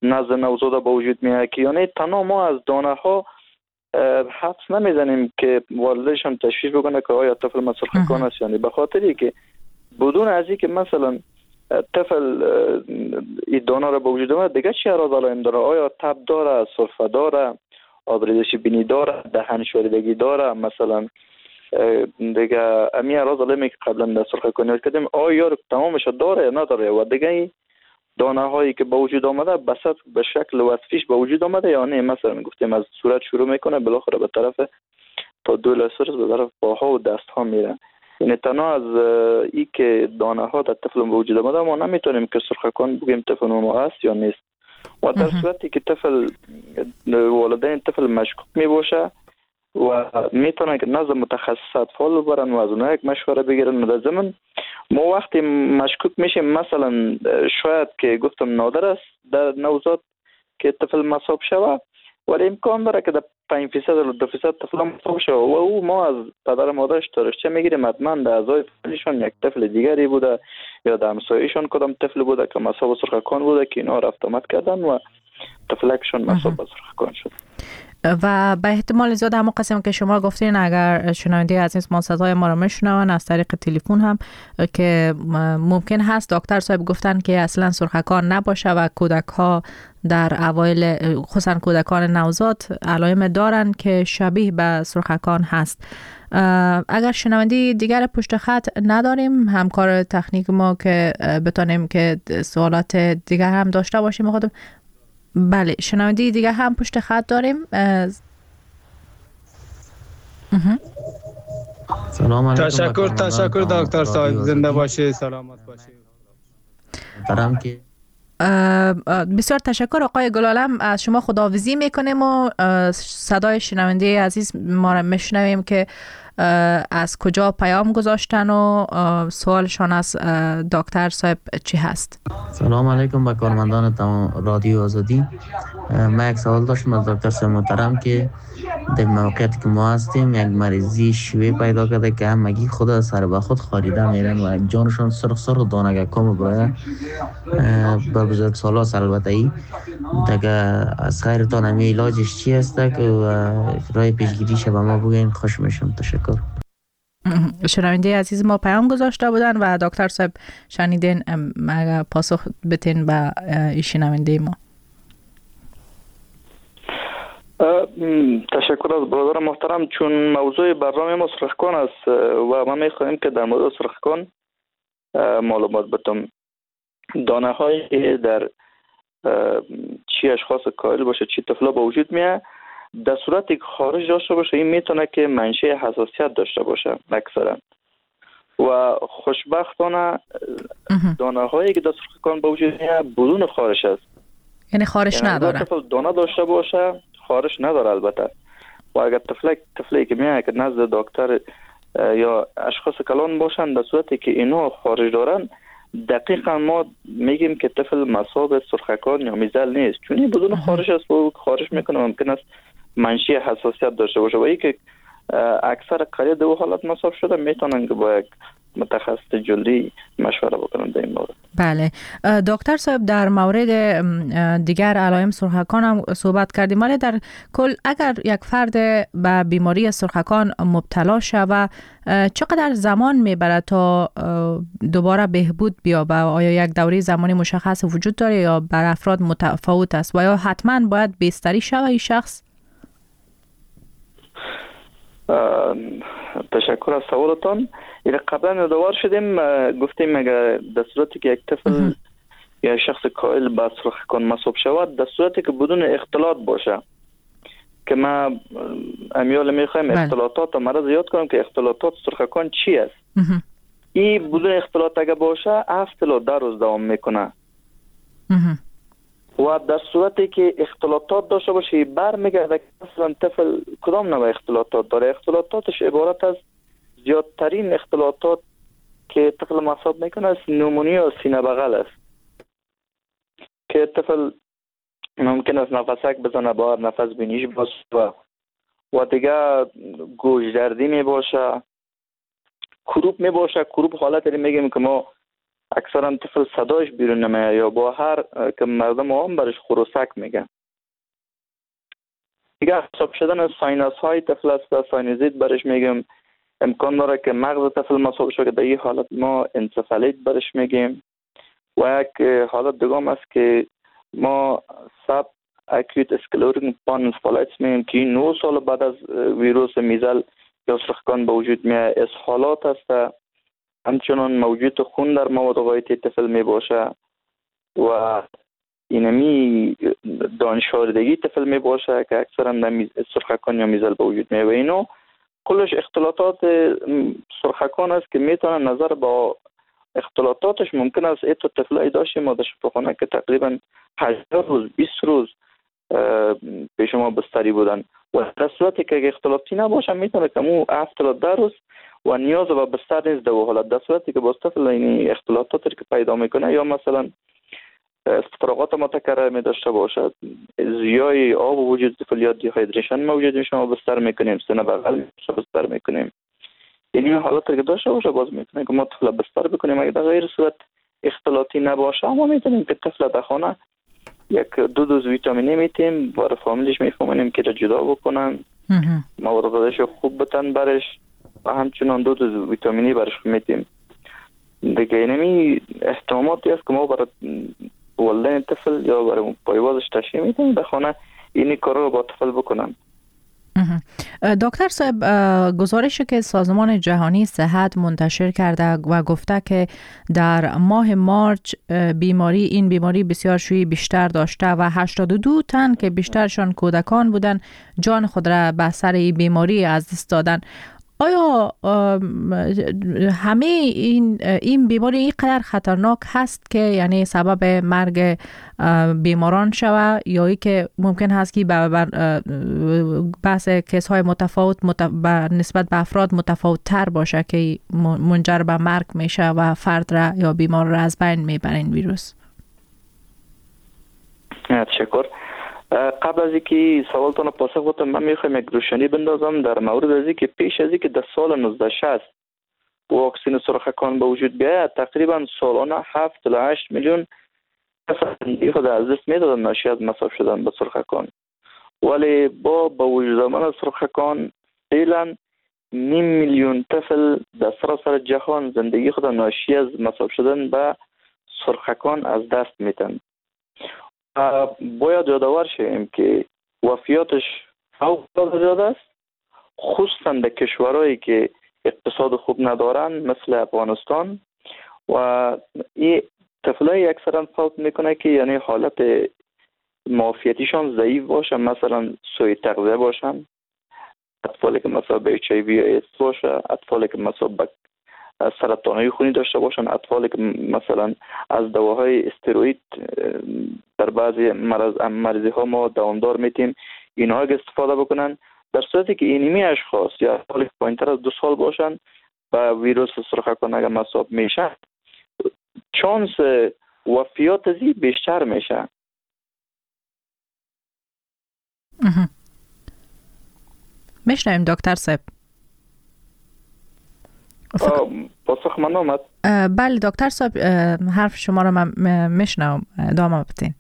نزد نوزاد به وجود میاد که یعنی تنها ما از دانه ها حدس نمیزنیم که والدشان تشخیص بکنه که آیا طفل ما سرخکان است یعنی، به خاطری که بدون از اینکه مثلا طفل این دانه را به وجود آمد دیگه چی اراز علائم داره؟ آیا تب داره، سرفه داره، آبریزش بینی داره، دهن شوریدگی داره، مثلا دیگه امی اراز علائمی که قبلا در سرخکانی کردیم آیا تمامش داره یا نداره، و دیگه دانه هایی که به وجود آمده بسط به شکل وصفیش به وجود آمده یا نه. مثلا گفتیم از صورت شروع میکنه بالاخره به طرف تا دو لسرس به طرف پاها و دست ها میره. یعنی تنها از ای که دانه ها در طفل به وجود آمده ما نمیتونیم که سرخکان بگیم طفل ما است یا نیست. و در صورتی که طفل والدین طفل مشکوک می باشه و میتونن که نزد متخصص اطفال ببرن و از اونها یک مشوره بگیرن. در ضمن ما وقتی مشکوک میشیم مثلا شاید که گفتم نادر است در نوزاد که طفل مصاب شوه، ولی امکان داره که در پنج فیصد یا دو فیصد طفل مصاب شوه و او ما از پدر و مادرش تاریخچه میگیریم حتما در اعضای فامیلشان یک طفل دیگری بوده یا در همسایه‌شان کدام طفل بوده که مصاب سرخکان بوده که اینا رفت آمد کردن و طفلکشون مصاب سرخکان شد. و به احتمال زیاد همون قسم که شما گفتین اگر شنونده عزیز ما صدای ما را میشنون از طریق تلفن هم که ممکن هست دکتر صاحب گفتن که اصلا سرخکان نباشه و کودک ها در اوایل خصوصا کودکان نوزاد علائم دارن که شبیه به سرخکان هست. اگر شنونده دیگر پشت خط نداریم همکار تکنیک ما که بتونیم که سوالات دیگر هم داشته باشیم خودم. بله شنونده دیگه هم پشت خط داریم. سلام علیکم. تشکر تشکر دکتر صاحب، زنده باشی، سلامت باشی. محترم که بسیار تشکر آقای گلالم، از شما خداحافظی میکنیم و صدای شنونده عزیز ما را میشنویم که از کجا پیام گذاشتن و سوالشان از دکتر صاحب چی هست. سلام علیکم به کارمندان تمام رادیو آزادی. من یک سوال داشتم از دکتر صاحب محترم که در موقعیتی که ما هستیم یک مریضی شیوه پیدا کرده که همگی خود سر به خود خاریده میرن و جانشان سرخ سرخ دانگه کم برای بر بزرگ سالاس. البته ای دیگه از خیرتان همی علاجش چی هسته که رای پیشگیریش به ما بگین خوش میشم. تشکر. شنونده عزیز ما پیام گذاشته بودن و دکتر صاحب شنیدین اگر پاسخ بتین به این شنونده ما. تشکر از برادر محترم. چون موضوع برنامه ما سرخکان است و ما میخواهیم که در مورد سرخکان معلومات بدم. دانه هایی در چی اشخاص کائل باشه چی طفلا با وجود میاد در صورتی که خارج داشته باشه این میتونه که منشأ حساسیت داشته باشه اکثرا و خوشبختانه دانه هایی که در سرخکان با وجود میاد بدون خارش است، یعنی خارش یعنی نداره. طفل دانه داشته باشه خارش نداره البته. و اگر طفل طفلی که میاد که نزد دکتر یا اشخاص کلان باشن در صورتی که اینا خارج دارن دقیقا ما میگیم که طفل مصاب سرخکان یا میزل نیست، چون این بدون خارش است و خارش میکنه ممکن است منشأ حساسیت داشته باشه و ای که اکثر قریب دو حالت مصاب شده میتونن که با یک متخصص جلدی مشوره بکنن در این مورد. بله دکتر صاحب در مورد دیگر علائم سرخکان هم صحبت کردیم، ولی در کل اگر یک فرد به بیماری سرخکان مبتلا شود چقدر زمان میبره تا دوباره بهبود بیابه؟ آیا یک دوره زمانی مشخص وجود داره یا بر افراد متفاوت است و یا حتما باید بستری شود این شخص؟ تشکر از سوالتان. این قبلا دوار شدیم گفتیم اگر در صورتی که یک طفل یا شخص کائل به سرخکان مصاب شود در صورتی که بدون اختلاط باشه که ما امیال میخوایم اختلاطات و مرض یاد کنم که اختلاطات سرخکان چی است. این بدون اختلاط اگر باشه هفت تا ده روز دوام میکنه و در صورتی که اختلاطات داشته باشه برمیگرده که مثلا طفل کدام نوع اختلاطات داره. اختلاطاتش عبارت از زیادترین اختلاطات که طفل مصاب میکنه است نومونیا و سینه بغل است که طفل ممکن است نفسک بزنه باید نفس بینیش باشه و و دیگه گوش دردی می باشه، کروب می باشه. کروب حالت داریم میگیم که ما اکثرا طفل صداش بیرون نمیاد یا با هر که مردم عام برش خروسک میگن. دیگه حساب شدن ساینوس های طفل است، ساینوزیت برش میگیم. امکان داره که مغز طفل مصاب شده که در این حالت ما انسفالیت برش میگیم. و یک حالت دیگه است که ما سب اکیوت اسکلروتیک پانسفالایتس میگیم که نه سال بعد از ویروس میزل یا سرخکان به وجود میاد. اسهالات است، همچنان موجود خون در مواد غایطی طفل می باشه و اینمی دانشاردگی طفل می باشه که اکثرا در سرخکان یا میزل به وجود میاد. و اینو کلش اختلاطات سرخکان است که میتونه نظر با اختلاطاتش ممکن است ایتو طفلای داشتیم ما در شفاخانه که تقریبا هشتاد روز بیست روز پیش ما بستری بودن و در صورتی که اختلاطی نباشه میتونه که مو هفتاد ده روز و نیاز به بستر نیست در حالت. در صورتی که با طفل این اختلاطاتی که پیدا میکنه یا مثلا استفراغات متکرر می داشته باشد، زیای آب وجود طفل یا دیهایدریشن موجود میشه ما بستر میکنیم، سینه بغل بستر میکنیم. این حالت که داشته باشه باز میتونیم که ما طفل بستر بکنیم. اگه در غیر صورت اختلاطی نباشه ما میتونیم که طفل در خانه یک دو دوز ویتامینی میتیم برای فامیلش میفهمونیم که را جدا بکنن، مواد غذایش خوب بتن برش و همچنان دو دوز ویتامینی برش میتیم. دیگه اینمی احتماماتی است که ما برای والدین طفل یا برای پایوازش تشریح میتیم در خانه اینی کار رو با طفل بکنن. دکتر صاحب، گزارشی که سازمان جهانی صحت منتشر کرده و گفته که در ماه مارچ بیماری این بیماری بسیار شیوع بیشتر داشته و هشتاد و دو تن که بیشترشان کودکان بودن جان خود را به سر این بیماری از دست دادن. آیا همه این این بیماری اینقدر خطرناک هست که یعنی سبب مرگ بیماران شوه یا ای که ممکن هست که بحث کیس های متفاوت نسبت به افراد متفاوت تر باشه که منجر به مرگ میشه و فرد را یا بیمار را از بین میبره این ویروس؟ تشکر. قبل از اینکه سوالتون رو پاسخ بدم من میخوایم یک روشنی بندازم در مورد از اینکه پیش از اینکه در سال نوزده شصت واکسن سرخکان به وجود بیاید تقریبا سالانه هفت تا هشت میلیون زندگی خود از دست میدادن ناشی از مصاب شدن به سرخکان، ولی با به وجود آمدن سرخکان فعلا نیم میلیون طفل در سراسر جهان زندگی خود ناشی از مصاب شدن به سرخکان از دست میدن. باید یادآور شویم که وفیاتش فوق زیاده است، خصوصا در کشورهایی که اقتصاد خوب ندارن مثل افغانستان و این طفلای اکثرا فوت میکنه که یعنی حالت معافیتیشان ضعیف باشه، مثلا سوء تغذیه باشن، اطفالی که مثلا به اچ آی وی ایدز باشه، اطفالی که مثلا به سرطانهای خونی داشته باشن، اطفالی که مثلا از دواهای استروئید در بعضی مرض مریضی ها ما دوامدار میتیم اینها اگه استفاده بکنن، در صورتی که اینمی اشخاص یا اطفالی که پایینتر از دو سال باشن و ویروس سرخکان اگه مصاب میشن چانس وفیات ازی بیشتر میشه. میشنویم دکتر صاحب. پاسخ من آمد؟ بله دکتر صاحب، حرف شما رو من میشنوم، ادامه بدین.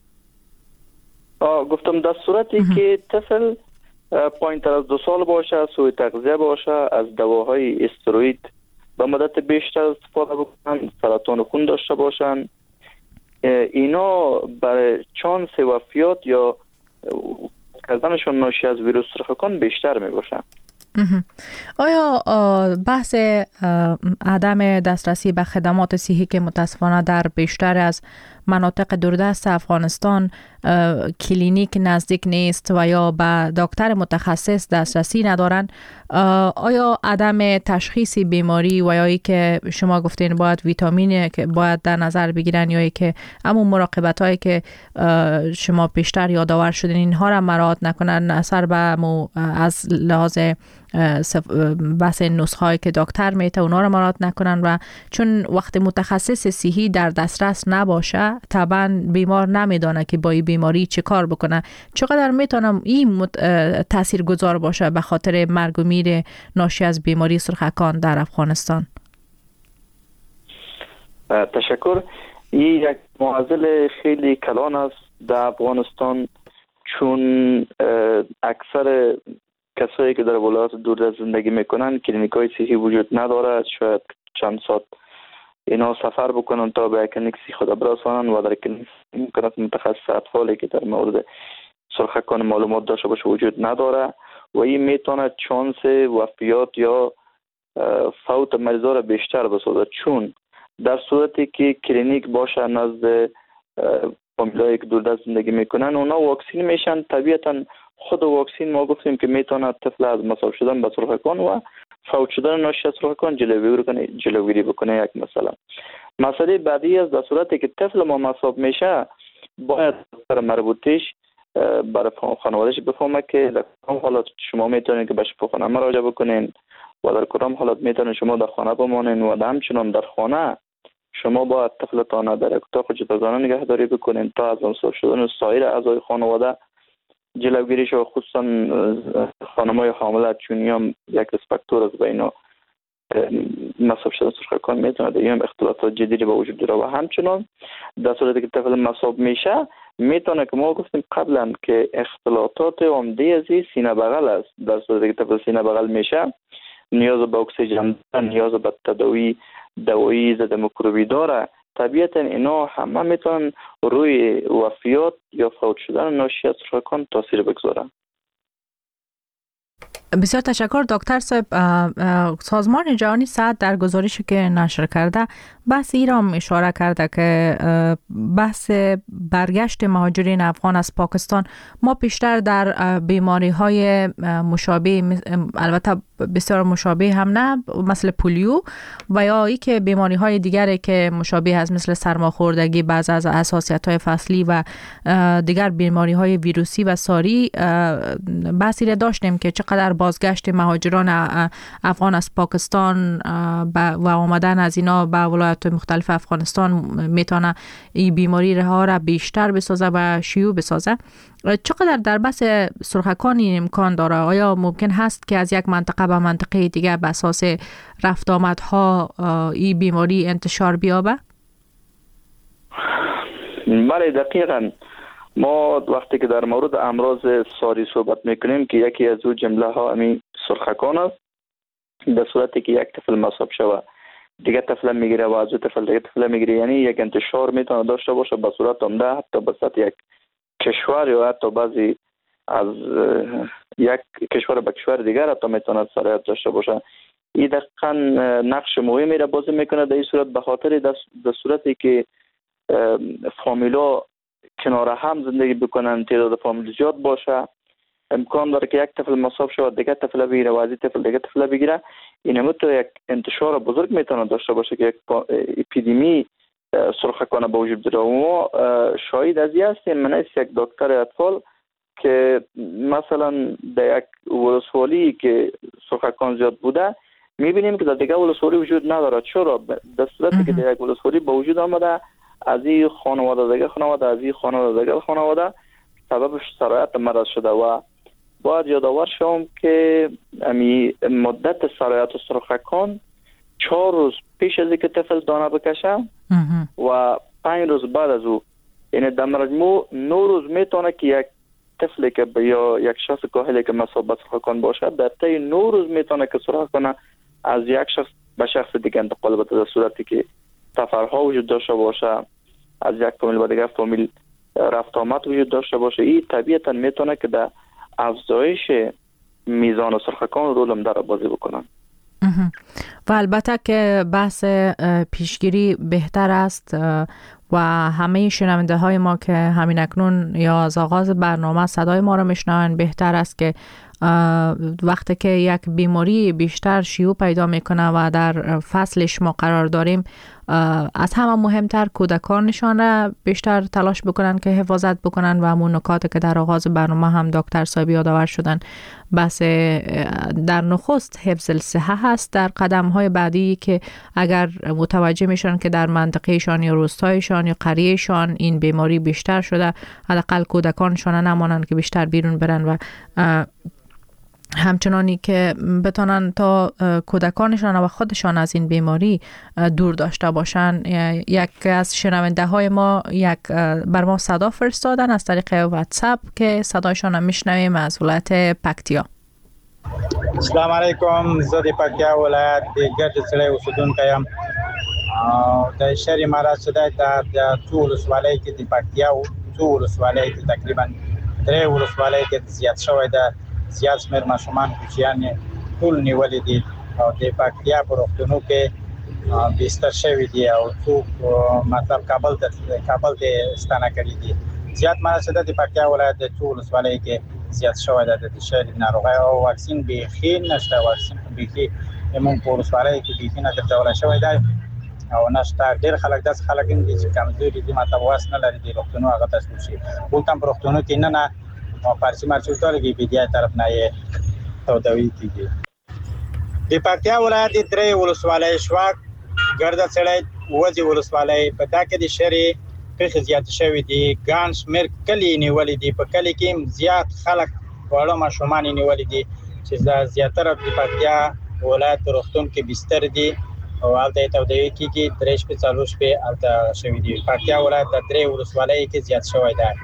گفتم در صورتی که طفل پایینتر از دو سال باشه، سوء تغذیه باشه، از دواهای استروئید به مدت بیشتر استفاده بکنن، سرطان خون داشته باشن، اینا برای چانس وفیات یا کردنشون ناشی از ویروس سرخکان بیشتر می باشه. آیا بحث عدم دسترسی به خدمات صحی که متاسفانه در بیشتر از مناطق دوردست افغانستان کلینیک نزدیک نیست و یا به دکتر متخصص دسترسی ندارن، آیا عدم تشخیص بیماری و یا ای که شما گفتین باید ویتامین که باید در نظر بگیرن یا ای که همون مراقبت هایی که شما پیشتر یادآور شدین اینها را مراعات نکنن، اثر به مو از لحاظ بحث نسخه هایی که دکتر میته اونا را مراعات نکنن و چون وقت متخصص صحی در دسترس نباشه طبعا بیمار نمیدانه که با این بیماری چه کار بکنه، چقدر میتونم این مت... تأثیر گذار باشه به خاطر مرگ و میر ناشی از بیماری سرخکان در افغانستان؟ تشکر. این یک معضل خیلی کلان است در افغانستان، چون اکثر کسایی که در ولایات دور زندگی میکنن کلینیک های صحی وجود ندارد. شاید چند ساعت اینا سفر بکنن تا به کلینیک صحی خود برسانن و در کلینیک ممکن متخصص اطفالی که در مورد سرخکان معلومات داشته باشه وجود نداره و این میتونه چانس وفیات یا فوت مریضا را بیشتر بسازد، چون در صورتی که کلینیک باشه نزد فامیلایی که دور زندگی میکنن اونا واکسین میشن. طبیعتا خود واکسین ما گفتیم که میتونه طفل از مصاب شدن به سرخکان و فوت شدن ناشی از سرخکان جلوگیری کنه جلوگیری بکنه. یک مثلا مسئله بعدی است در صورتی که طفل ما مصاب میشه باید در مربوطش برای خانوادهش بفهمه که در کدام حالات شما میتونید که به شفاخانه مراجعه بکنین و در کدام حالات میتونید شما در خانه بمانین و همچنان در خانه شما باید طفلتان در اتاق جداگانه نگهداری بکنین تا از مصاب شدن سایر اعضای خانواده جلوگیری شود، خصوصا خانم‌های حامله، چون هم یک ریسپکتور از بین مصاب شدن سرخکان میتونه در هم اختلالات جدی به وجود بیاره و همچنان در صورتی که طفل مصاب میشه میتونه که ما گفتیم قبلا که اختلالات عمده از سینه بغل است. در صورتی که طفل سینه بغل میشه نیاز به اکسیژن، نیاز به تداوی دوایی ضد میکروبی داره. طبیعتا اینا همه میتونن روی وفیات یا فوت شدن ناشی از سرخکان تاثیر بگذارن. بسیار تشکر دکتر صاحب. سازمان جهانی صحت در گزارشی که نشر کرده بحث ایران اشاره کرده که بحث برگشت مهاجرین افغان از پاکستان ما بیشتر در بیماری های مشابه، البته بسیار مشابه هم نه، مثل پولیو و یا ای که بیماری های دیگری که مشابه هست مثل سرماخوردگی، بعض از حساسیت های فصلی و دیگر بیماری های ویروسی و ساری بحثی را داشتیم که چقدر بازگشت مهاجران افغان از پاکستان و آمدن از اینا به ولایات مختلف افغانستان میتونه این بیماری ها را بیشتر بسازه و شیوع بسازه. چقدر در بحث سرخکان این امکان داره؟ آیا ممکن هست که از یک منطقه به منطقه دیگه به اساس رفت آمدها این بیماری انتشار بیابه؟ بله دقیقاً. ما وقتی که در مورد امراض ساری صحبت میکنیم که یکی از او جمله ها همین سرخکان است، در صورتی که یک طفل مصاب شود دیگه طفل میگیره و از او طفل دیگه طفل میگیره، یعنی یک انتشار میتونه داشته باشه به صورت عمده حتی به سطح یک کشور یا حتی بعضی از یک کشور به کشور دیگر حتی میتونه سرایت داشته باشه. این دقیقاً نقش مهمی را بازی میکنه در این صورت، به خاطر در صورتی که فامیلا کنار هم زندگی بکنن، تعداد فامیل زیاد باشه، امکان داره که یک طفل مصاب شود دیگه طفل بگیره و از این طفل دیگه طفل بگیره. این همونطور یک انتشار بزرگ میتونه داشته باشه که یک اپیدمی سرخکان به وجود بیاره. ما شاهد از این هستیم. من از یک دکتر اطفال که مثلا در یک ولسوالی که سرخکان زیاد بوده میبینیم که در دیگه ولسوالی وجود نداره. چرا؟ در صورتی که در یک ولسوالی به وجود آمده از این خانواده دیگه خانواده از این خانواده دیگه خانواده سببش سرایت مرض شده و باید یادآور شوم که امی مدت سرایت سرخکان چهار روز پیش از اینکه طفل دانه بکشه و پنج روز بعد از او، یعنی در مجموع نه روز میتونه که یک طفلی که یا یک شخص کاهلی که مصاب به سرخکان باشد در طی نه روز میتونه که سرخکان از یک شخص به شخص دیگه انتقال بده، در صورتی که سفرها وجود داشته باشه، از یک فامیل به دیگر فامیل رفت آمد وجود داشته باشه. این طبیعتا میتونه که در افزایش میزان سرخکان رول عمده را بازی بکنن. و البته که بحث پیشگیری بهتر است و همه شنونده های ما که همین اکنون یا از آغاز برنامه صدای ما را میشنوند بهتر است که وقتی که یک بیماری بیشتر شیوع پیدا میکنه و در فصلش ما قرار داریم، از همه مهمتر کودکانشان را بیشتر تلاش بکنن که حفاظت بکنن و همون نکاتی که در آغاز برنامه هم دکتر صاحب یادآور شدن، بس در نخست حفظ الصحه هست. در قدم های بعدی که اگر متوجه میشن که در منطقهشان یا روستایشان یا قریهشان این بیماری بیشتر شده، حداقل کودکانشان نمانند که بیشتر بیرون برن و همچنانی که بتانن تا کودکانشان و خودشان از این بیماری دور داشته باشن. یک از شنونده های ما یک بر ما صدا فرستادن از طریق واتساپ که صدایشان هم میشنویم از ولایت پکتیا. السلام علیکم، زه د پکتیا ولایت د ګرد سړی اوسیدونکی یم. د شهر مراد شده د څو ولسوالۍ کې د پکتیا څو ولسوالۍ کې تقریبا درې ولسوالۍ کې زیات شوی ده. زیات شمېر ماشومان کوچیان ټول نیولي دي او د پکتیا په روغتونو کې بستر شوي دي او څوک مطلب کابل ته کابل ته ستانه کړي دي. زیات مراد شده د پکتیا ولایت د څو ولسوالۍ کې زیات شوی ده د شهر ناروغي او واکسین بیخي نشته. واکسین بیخي موږ په ولسوالۍ کې بیخي نه ګټوره شوی ده او نشته. ډېر خلک داسې خلک دي چې کمزوري دي، مطلب واس نه لري د روغتونو هغه تشکیل شي. ولته په روغتونو کې نه نه پارسي مارچو ترګي بيدیا طرف نه یې تودوي کیږي. د پکتیا ولایت د درې ولسوالۍ شواک ګرده سړی وځي ولسوالۍ په دا کې د شری پیښې زیات شوی دي. ګان شمیر کلی نیولې دي، په کلی کې زیات خلک وړو ماشومان نیولې دي چې زیاتره د پکتیا ولایت روغتون کې بستر دي او هلته تودوي کیږي. درې شپې څلور شپې هلته شوی دي. پکتیا ولایت د درې ولسوالۍ کې زیات شوی دی.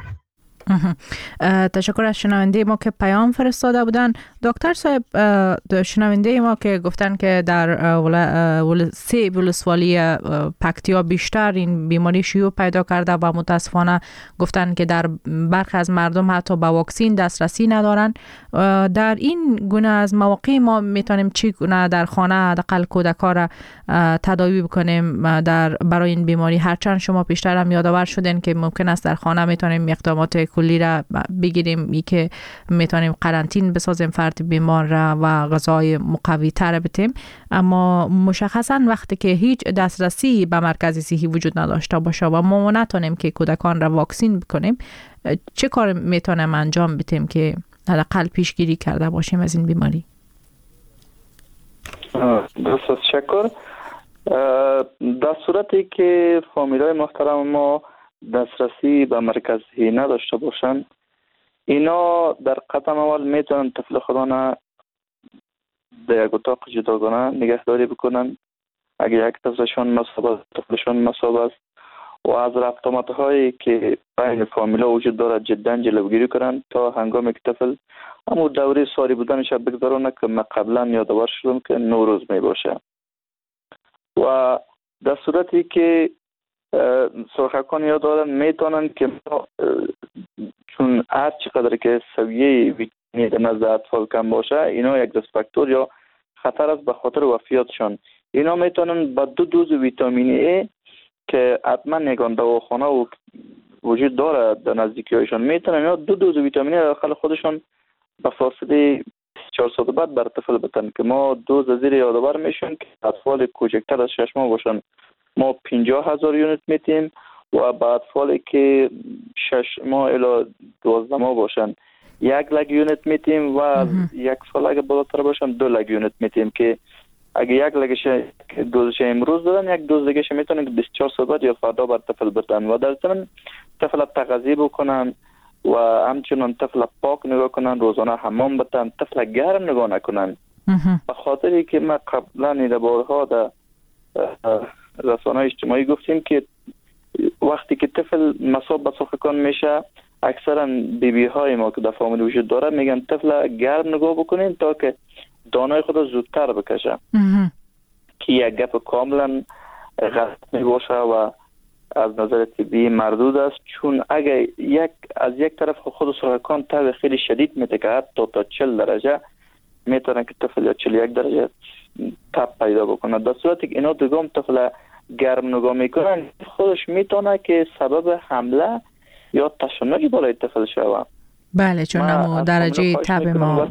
تشکر از شنونده ما که پیام فرستاده بودن. دکتر صاحب، شنونده ما که گفتن که در ول... سه ولسوالی پکتیا بیشتر این بیماری شیوع پیدا کرده و متاسفانه گفتن که در برخی از مردم حتی به واکسین دسترسی ندارن. در این گونه از مواقع ما میتونیم چی گونه در خانه حداقل کودکان را تداوی بکنیم در برای این بیماری؟ هرچند شما پیشتر هم یادآور شدین که ممکن است در خانه میتونیم اقدامات کلی را بگیریم، ای که میتونیم قرنطین بسازیم فرد بیمار را و غذای مقوی تر بدیم، اما مشخصا وقتی که هیچ دسترسی به مرکز صحی وجود نداشته باشه و ما نتونیم که کودکان را واکسین بکنیم، چه کار میتونیم انجام بدیم که حداقل پیشگیری کرده باشیم از این بیماری؟ بسیار شکر. در صورتی که فامیلای محترم ما دسترسی به مرکز صحی نداشته باشند، اینا در قدم اول میتونن طفل خودانه در یک اتاق جداگانه نگهداری بکنن. اگر یک طفلشون مصاب است، طفلشون مصاب است و از ربطامت هایی که بین فامیلا وجود دارد جدا جلوگیری کنن تا هنگامی که طفل همون دوره ساری بودنش بگذارونه که من قبلا یادآور شدم که نوروز می باشه. و در صورتی که سرخکان یاد دارن میتونن که چون هر چقدر که سویه ویتامینی در نزد اطفال کم باشه، اینا یک ریسک فاکتور یا خطر است به خاطر وفیاتشان. اینا میتونن با دو دوز ویتامین ای که حتما یگان دواخانه و وجود داره در نزدیکی هایشان، میتونن یا دو دوز ویتامین ای داخل خودشان به فاصله چهار ساعت بعد بر طفل بدن که ما دوز زیر یادآور میشون که اطفال کوچکتر از شش ماه باشن ما پنجاه هزار یونیت میتیم و با اطفالی که شش ماه الی دوازده ماه باشن یک لگ یونیت میتیم و یک سال اگه بالاتر باشن دو لگ یونیت میتیم که اگه یک لگش دوزش امروز دادن، یک دوز دیگهش میتونن که بیست و چهار ساعت بعد یا فردا بر طفل بدن و در ضمن طفل تغذیه بکنن و همچنان طفل پاک نگاه کنن، روزانه حمام بتن، طفل گرم نگاه نکنن. به خاطری که ما قبلا این بارها در رسانه اجتماعی گفتیم که وقتی که طفل مصاب به سرخکان میشه، اکثرا بی بی های ما که در فامیل وجود داره میگن طفل گرم نگاه بکنین تا که دانای خود زودتر بکشه که یک گپ کاملا غلط می باشه و از نظر طبی مردود است. چون اگر یک از یک طرف خود سرخکان تب خیلی شدید میته که حتی تا چهل درجه میتونه که طفل یا چهل و یک درجه تب پیدا بکنه. در صورتی که اینا دوم طفل گرم نگاه میکنن، خودش میتونه که سبب حمله یا تشنج بالای طفل شود. بله، چون نمو درجه تب ما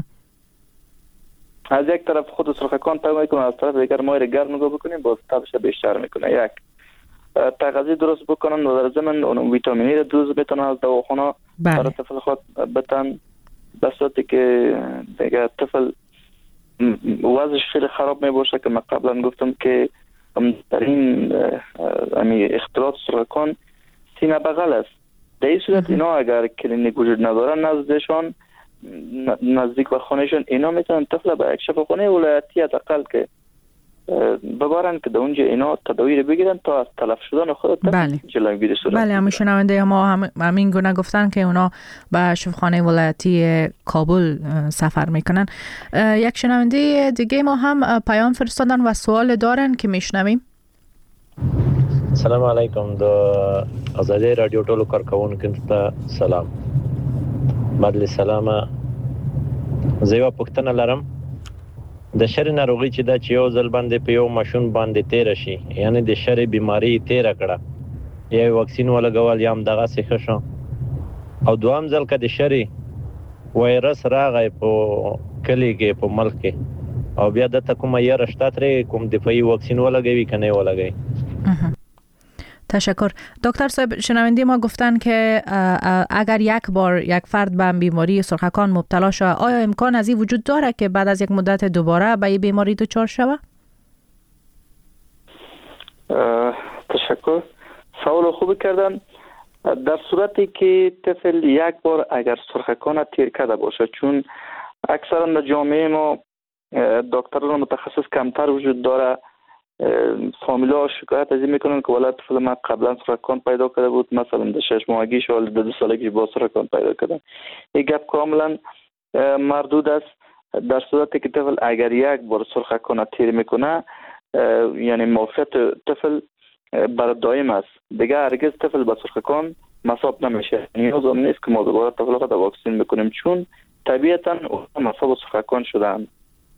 از یک طرف خود سرخکان تب میکنه، از طرف دیگر ما گرم نگاه بکنیم باز تبش بیشتر میکنه. یک تغذیه درست بکنن و در ضمن اون ویتامینی رو دوز بتونن از دواخانه برای طفل خود بتن. در صورتی که دیگه طفل وضعش خیلی خراب می باشه که من قبلا گفتم که در این اختلاط سرخکان سینه بغل است. در این صورت اینا اگر کلینیک وجود نداره نزدشان نزدیک به خانهشون، اینا میتونن طفل به یک شفاخانه ولایتی حداقل که ببرن که در اونجا اینا تداوی بگیرن تا از تلف شدن خود بله. جلوگیری صورت بله همون شنونده ما هم همین گونه گفتن که اونا به شفاخانه ولایتی کابل سفر میکنن. یک شنونده دیگه ما هم پیام فرستادن و سوال دارن که میشنویم. سلام علیکم، د آزادی رادیو ټولو کارکونکو ته سلام. بدل سلامه. زه یو پوښتنه لرم. د شری ناروغي چې دا چې یو ځل باندې په یو ماشوم باندې تیر شي، یعنی د شری بیماری تیر کړه، یا واکسین ولګول یا هم دغه څه شو، او دوام ځل که د شری وایرس راغی په کلی کې په ملک کې، او بیا دته کومه یې رشته ترې کوم دفاعي واکسین ولګوي که نه ولګوي؟ تشکر. دکتر صاحب شنونده ما گفتن که اگر یک بار یک فرد به بیماری سرخکان مبتلا شود، آیا امکان از این وجود داره که بعد از یک مدت دوباره به این بیماری دچار شود؟ تشکر، سوال خوبی کردن. در صورتی که طفل یک بار اگر سرخکان تیر کرده باشه، چون اکثرا در جامعه ما دکتران متخصص کمتر وجود داره، فامیلا شکایت از این میکنن که ولد طفل ما قبلا سرطان پیدا کرده بود، مثلا در شش ماهگیش و در دو سالگیش با سرطان پیدا کرده. این گپ کاملا مردود است. در صورتی که طفل اگر یک بار سرخکان تیر میکنه، یعنی معافیت طفل بر دائم است، دیگه هرگز طفل با سرخکان مصاب نمیشه. نیاز هم نیست که ما دوباره طفل خود واکسین میکنیم، چون طبیعتا مصاب سرخکان شدن.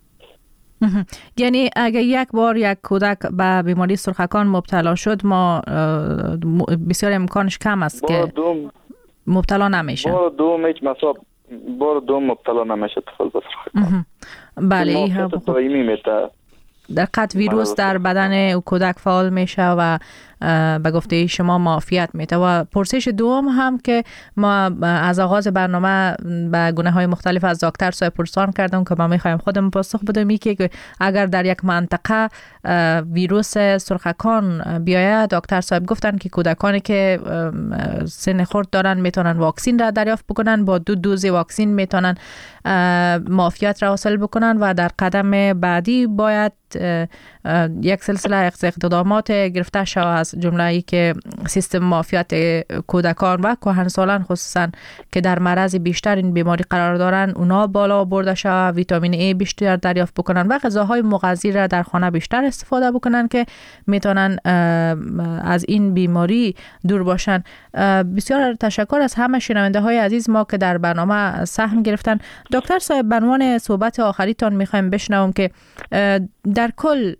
یعنی اگر یک بار یک کودک به بیماری سرخکان مبتلا شد، ما بسیار امکانش کم است که مبتلا نمیشه. بار دوم هیچ مصاب بار دوم مبتلا نمیشه طفل به سرخکان. بله، این هم دائمی میته. در قطع ویروس در بدن او کودک فعال میشه و به گفته شما معافیت میده. و پرسش دوم هم که ما از آغاز برنامه به گونه های مختلف از دکتر صاحب پرسان کردم که ما میخوایم خودم پاسخ بدم، که اگر در یک منطقه ویروس سرخکان بیاید، دکتر صاحب گفتن که کودکانی که سن خرد دارن میتونن واکسین را دریافت بکنن، با دو دوز واکسین میتونن معافیت را حاصل بکنن و در قدم بعدی باید یک سلسله اقدامات گرفته شود، از جمله ای که سیستم معافیت کودکان و کهنسالان خصوصا که در معرض بیشتر این بیماری قرار دارن، اونا بالا برده شود، ویتامین ای بیشتر دریافت بکنن و غذاهای مغذی را در خانه بیشتر استفاده بکنن که میتونن از این بیماری دور باشن. بسیار تشکر از همه شنونده های عزیز ما که در برنامه سهم گرفتن. دکتر صاحب، به عنوان صحبت آخریتان میخوایم بشنوم که در کل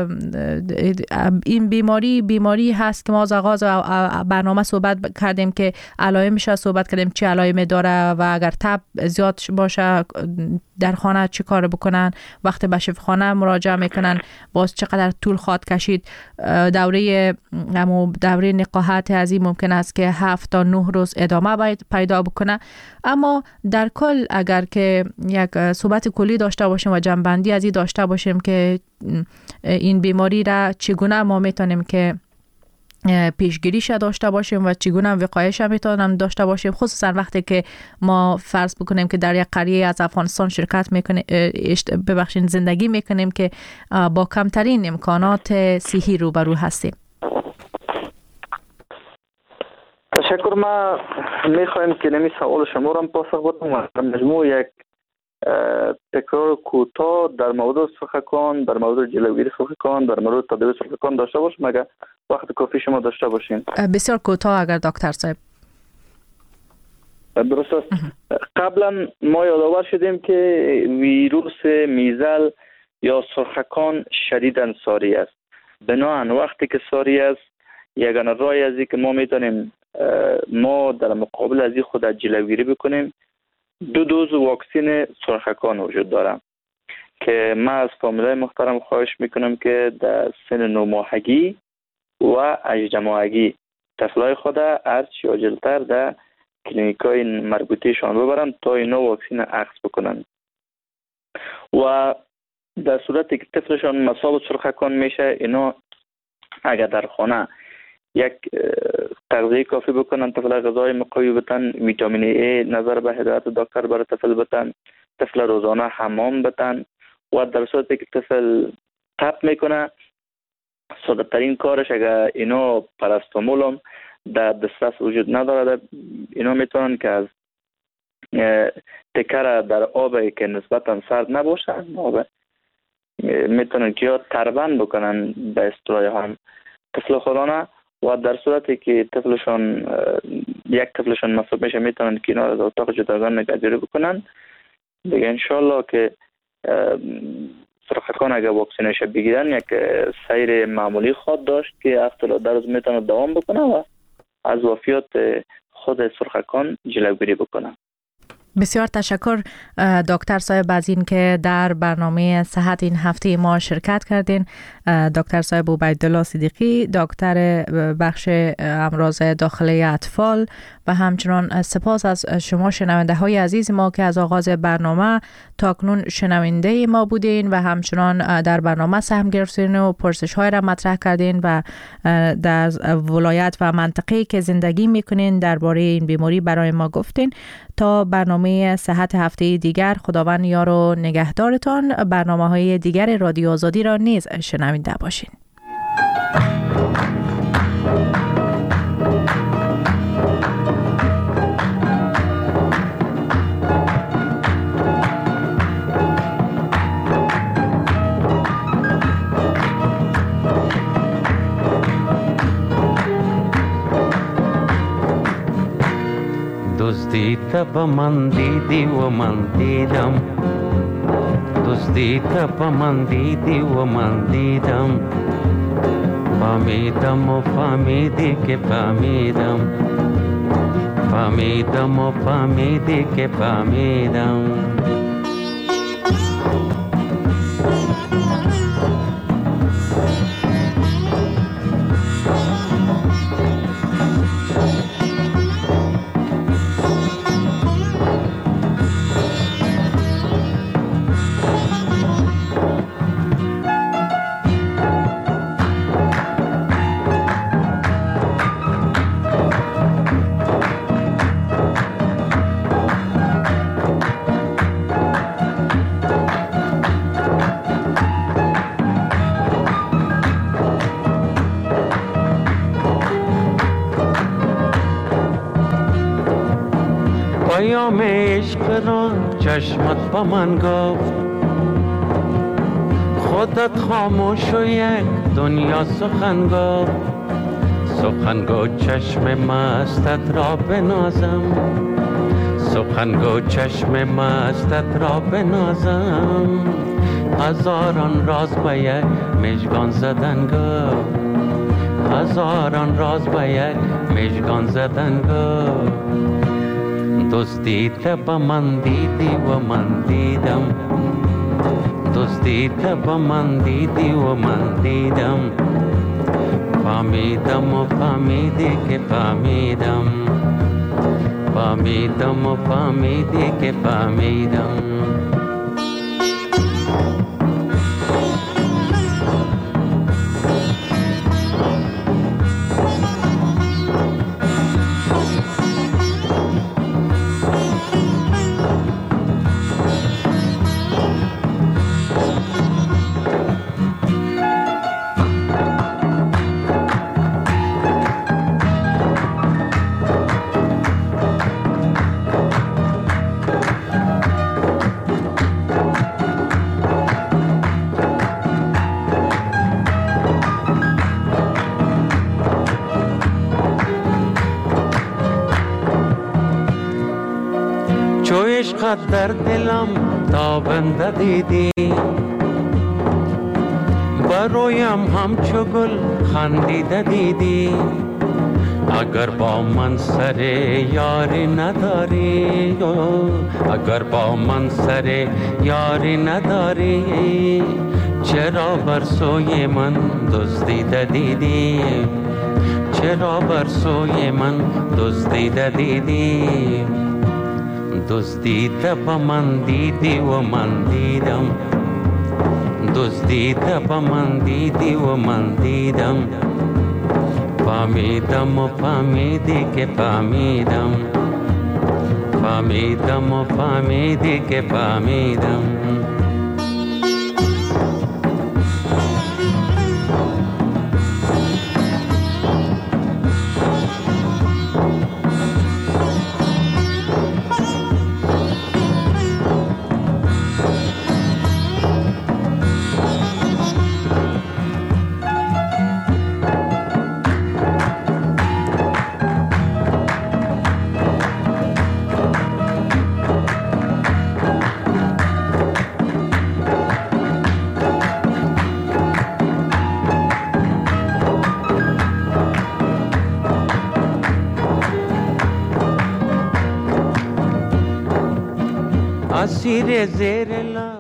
این بیماری بیماری هست که ما از آغاز برنامه صحبت کردیم که علائمش صحبت کردیم، چه علائمی داره و اگر تب زیاد باشه در خانه چه کار بکنن، وقتی به شفاخانه مراجعه میکنن باز چقدر طول خواهد کشید، دوره همو دوره نقاهت از این ممکن است که هفت تا نه روز ادامه باید پیدا بکنه. اما در کل اگر که یک صحبت کلی داشته باشیم و جنبندی از این داشته باشیم که این بیماری را چگونه ما میتونیم که پیشگیریش داشته باشیم و چگونه وقایش میتونیم داشته باشیم، خصوصا وقتی که ما فرض بکنیم که در یک قریه از افغانستان شرکت میکنیم، ببخشید زندگی میکنیم که با کمترین امکانات صحی روبرو هستیم. تشکر. ما میخوایم که نمی سوال شما را پاسخ بدم و مجموع یک تکرار کوتاه در مورد سرخکان، در مورد جلوگیری سرخکان، در مورد تداوی سرخکان داشته باشیم اگر وقت کافی شما داشته باشین. بسیار کوتاه اگر دکتر صاحب. درست است. قبلا ما یادآور شدیم که ویروس میزل یا سرخکان شدیداً ساری است. بنابراین وقتی که ساری است، یگانه راهی از این که ما میتونیم ما در مقابل از این خود جلوگیری بکنیم، دو دوز واکسین سرخکان وجود دارم که من از فامیلای محترم خواهش میکنم که در سن نو ماهگی و هجده ماهگی طفلای خود هرچی عاجلتر در کلینیکای مربوطهشان ببرن تا اینا واکسین اخذ بکنن و در صورتی که طفلشان مصاب سرخکان میشه، اینا اگر در خانه یک تغذیه کافی بکنن، طفل غذای مقوی بتن، ویتامین ای نظر به هدایت دکتر برای طفل بتن، طفل روزانه حمام بتن و در صورتی که طفل تب میکنه ساده ترین کارش اگر اینا پاراستامول هم در دسترس وجود نداره، اینا میتونن که از تکر در آب که نسبتا سرد نباشه آب میتونن که یا تربن بکنن به اصطلاح هم طفل خودانه و در صورتی که طفلشون یک طفلشون مصاب میشه میتونن که اینا از اتاق جداگانه نگهداری بکنن دیگه. انشالله که سرخکان اگر واکسینش بگیرن یک سیر معمولی خود داشت که هفتاد در روز میتونه دوام بکنه و از وفیات خود سرخکان جلوگیری بکنه. بسیار تشکر دکتر صاحب از این که در برنامه صحت این هفته ما شرکت کردین. دکتر صاحب عبیدالله صدیقی، دکتر بخش امراض داخلی اطفال، و همچنان سپاس از شما شنونده های عزیز ما که از آغاز برنامه تا کنون شنونده ما بودین و همچنان در برنامه سهم گرفتین و پرسش های را مطرح کردین و در ولایت و منطقه‌ای که زندگی میکنین درباره این بیماری برای ما گفتین. تا برنامه صحت هفته دیگر، خداوند یار و نگهدارتان. برنامه های دیگر رادیو آزادی را نیز شنونده باشین. دوستی تب من دیدی و من دیدم، دوستی تب من دیدی و من دیدم، فهمیدم و فهمیدی که فهمیدم، فهمیدم و فهمیدی که فهمیدم. پیام عشق را چشمت با من گفت، خودت خاموش و یک دنیا سخن گفت، سخن گو چشم مستت را بنازم، سخن گو چشم مستت را بنازم، هزاران راز به یک مژگان زدن گفت، هزاران راز به یک مژگان زدن گفت. دوستی تب من دیدی و من دیدم، دوستی تب من دیدی و من دیدم، فهمیدم و فهمیدی که فهمیدم، فهمیدم و فهمیدی که فهمیدم. عشقت در دلم تابنده دیدی، برویم همچو گل خندیده دیدی، اگر با من سر یاری نداری، اگر با من سر یاری نداری، چرا بر سوی من دزدیده دیدی، چرا بر سوی من دزدیده دیدی. دزدیده با من دیدی و من دیدم، دزدیده با من دیدی و من دیدم، فهمیدم و فهمیدی که فهمیدم فهمیدم و فهمیدی که فهمیدم اسیر زیر لا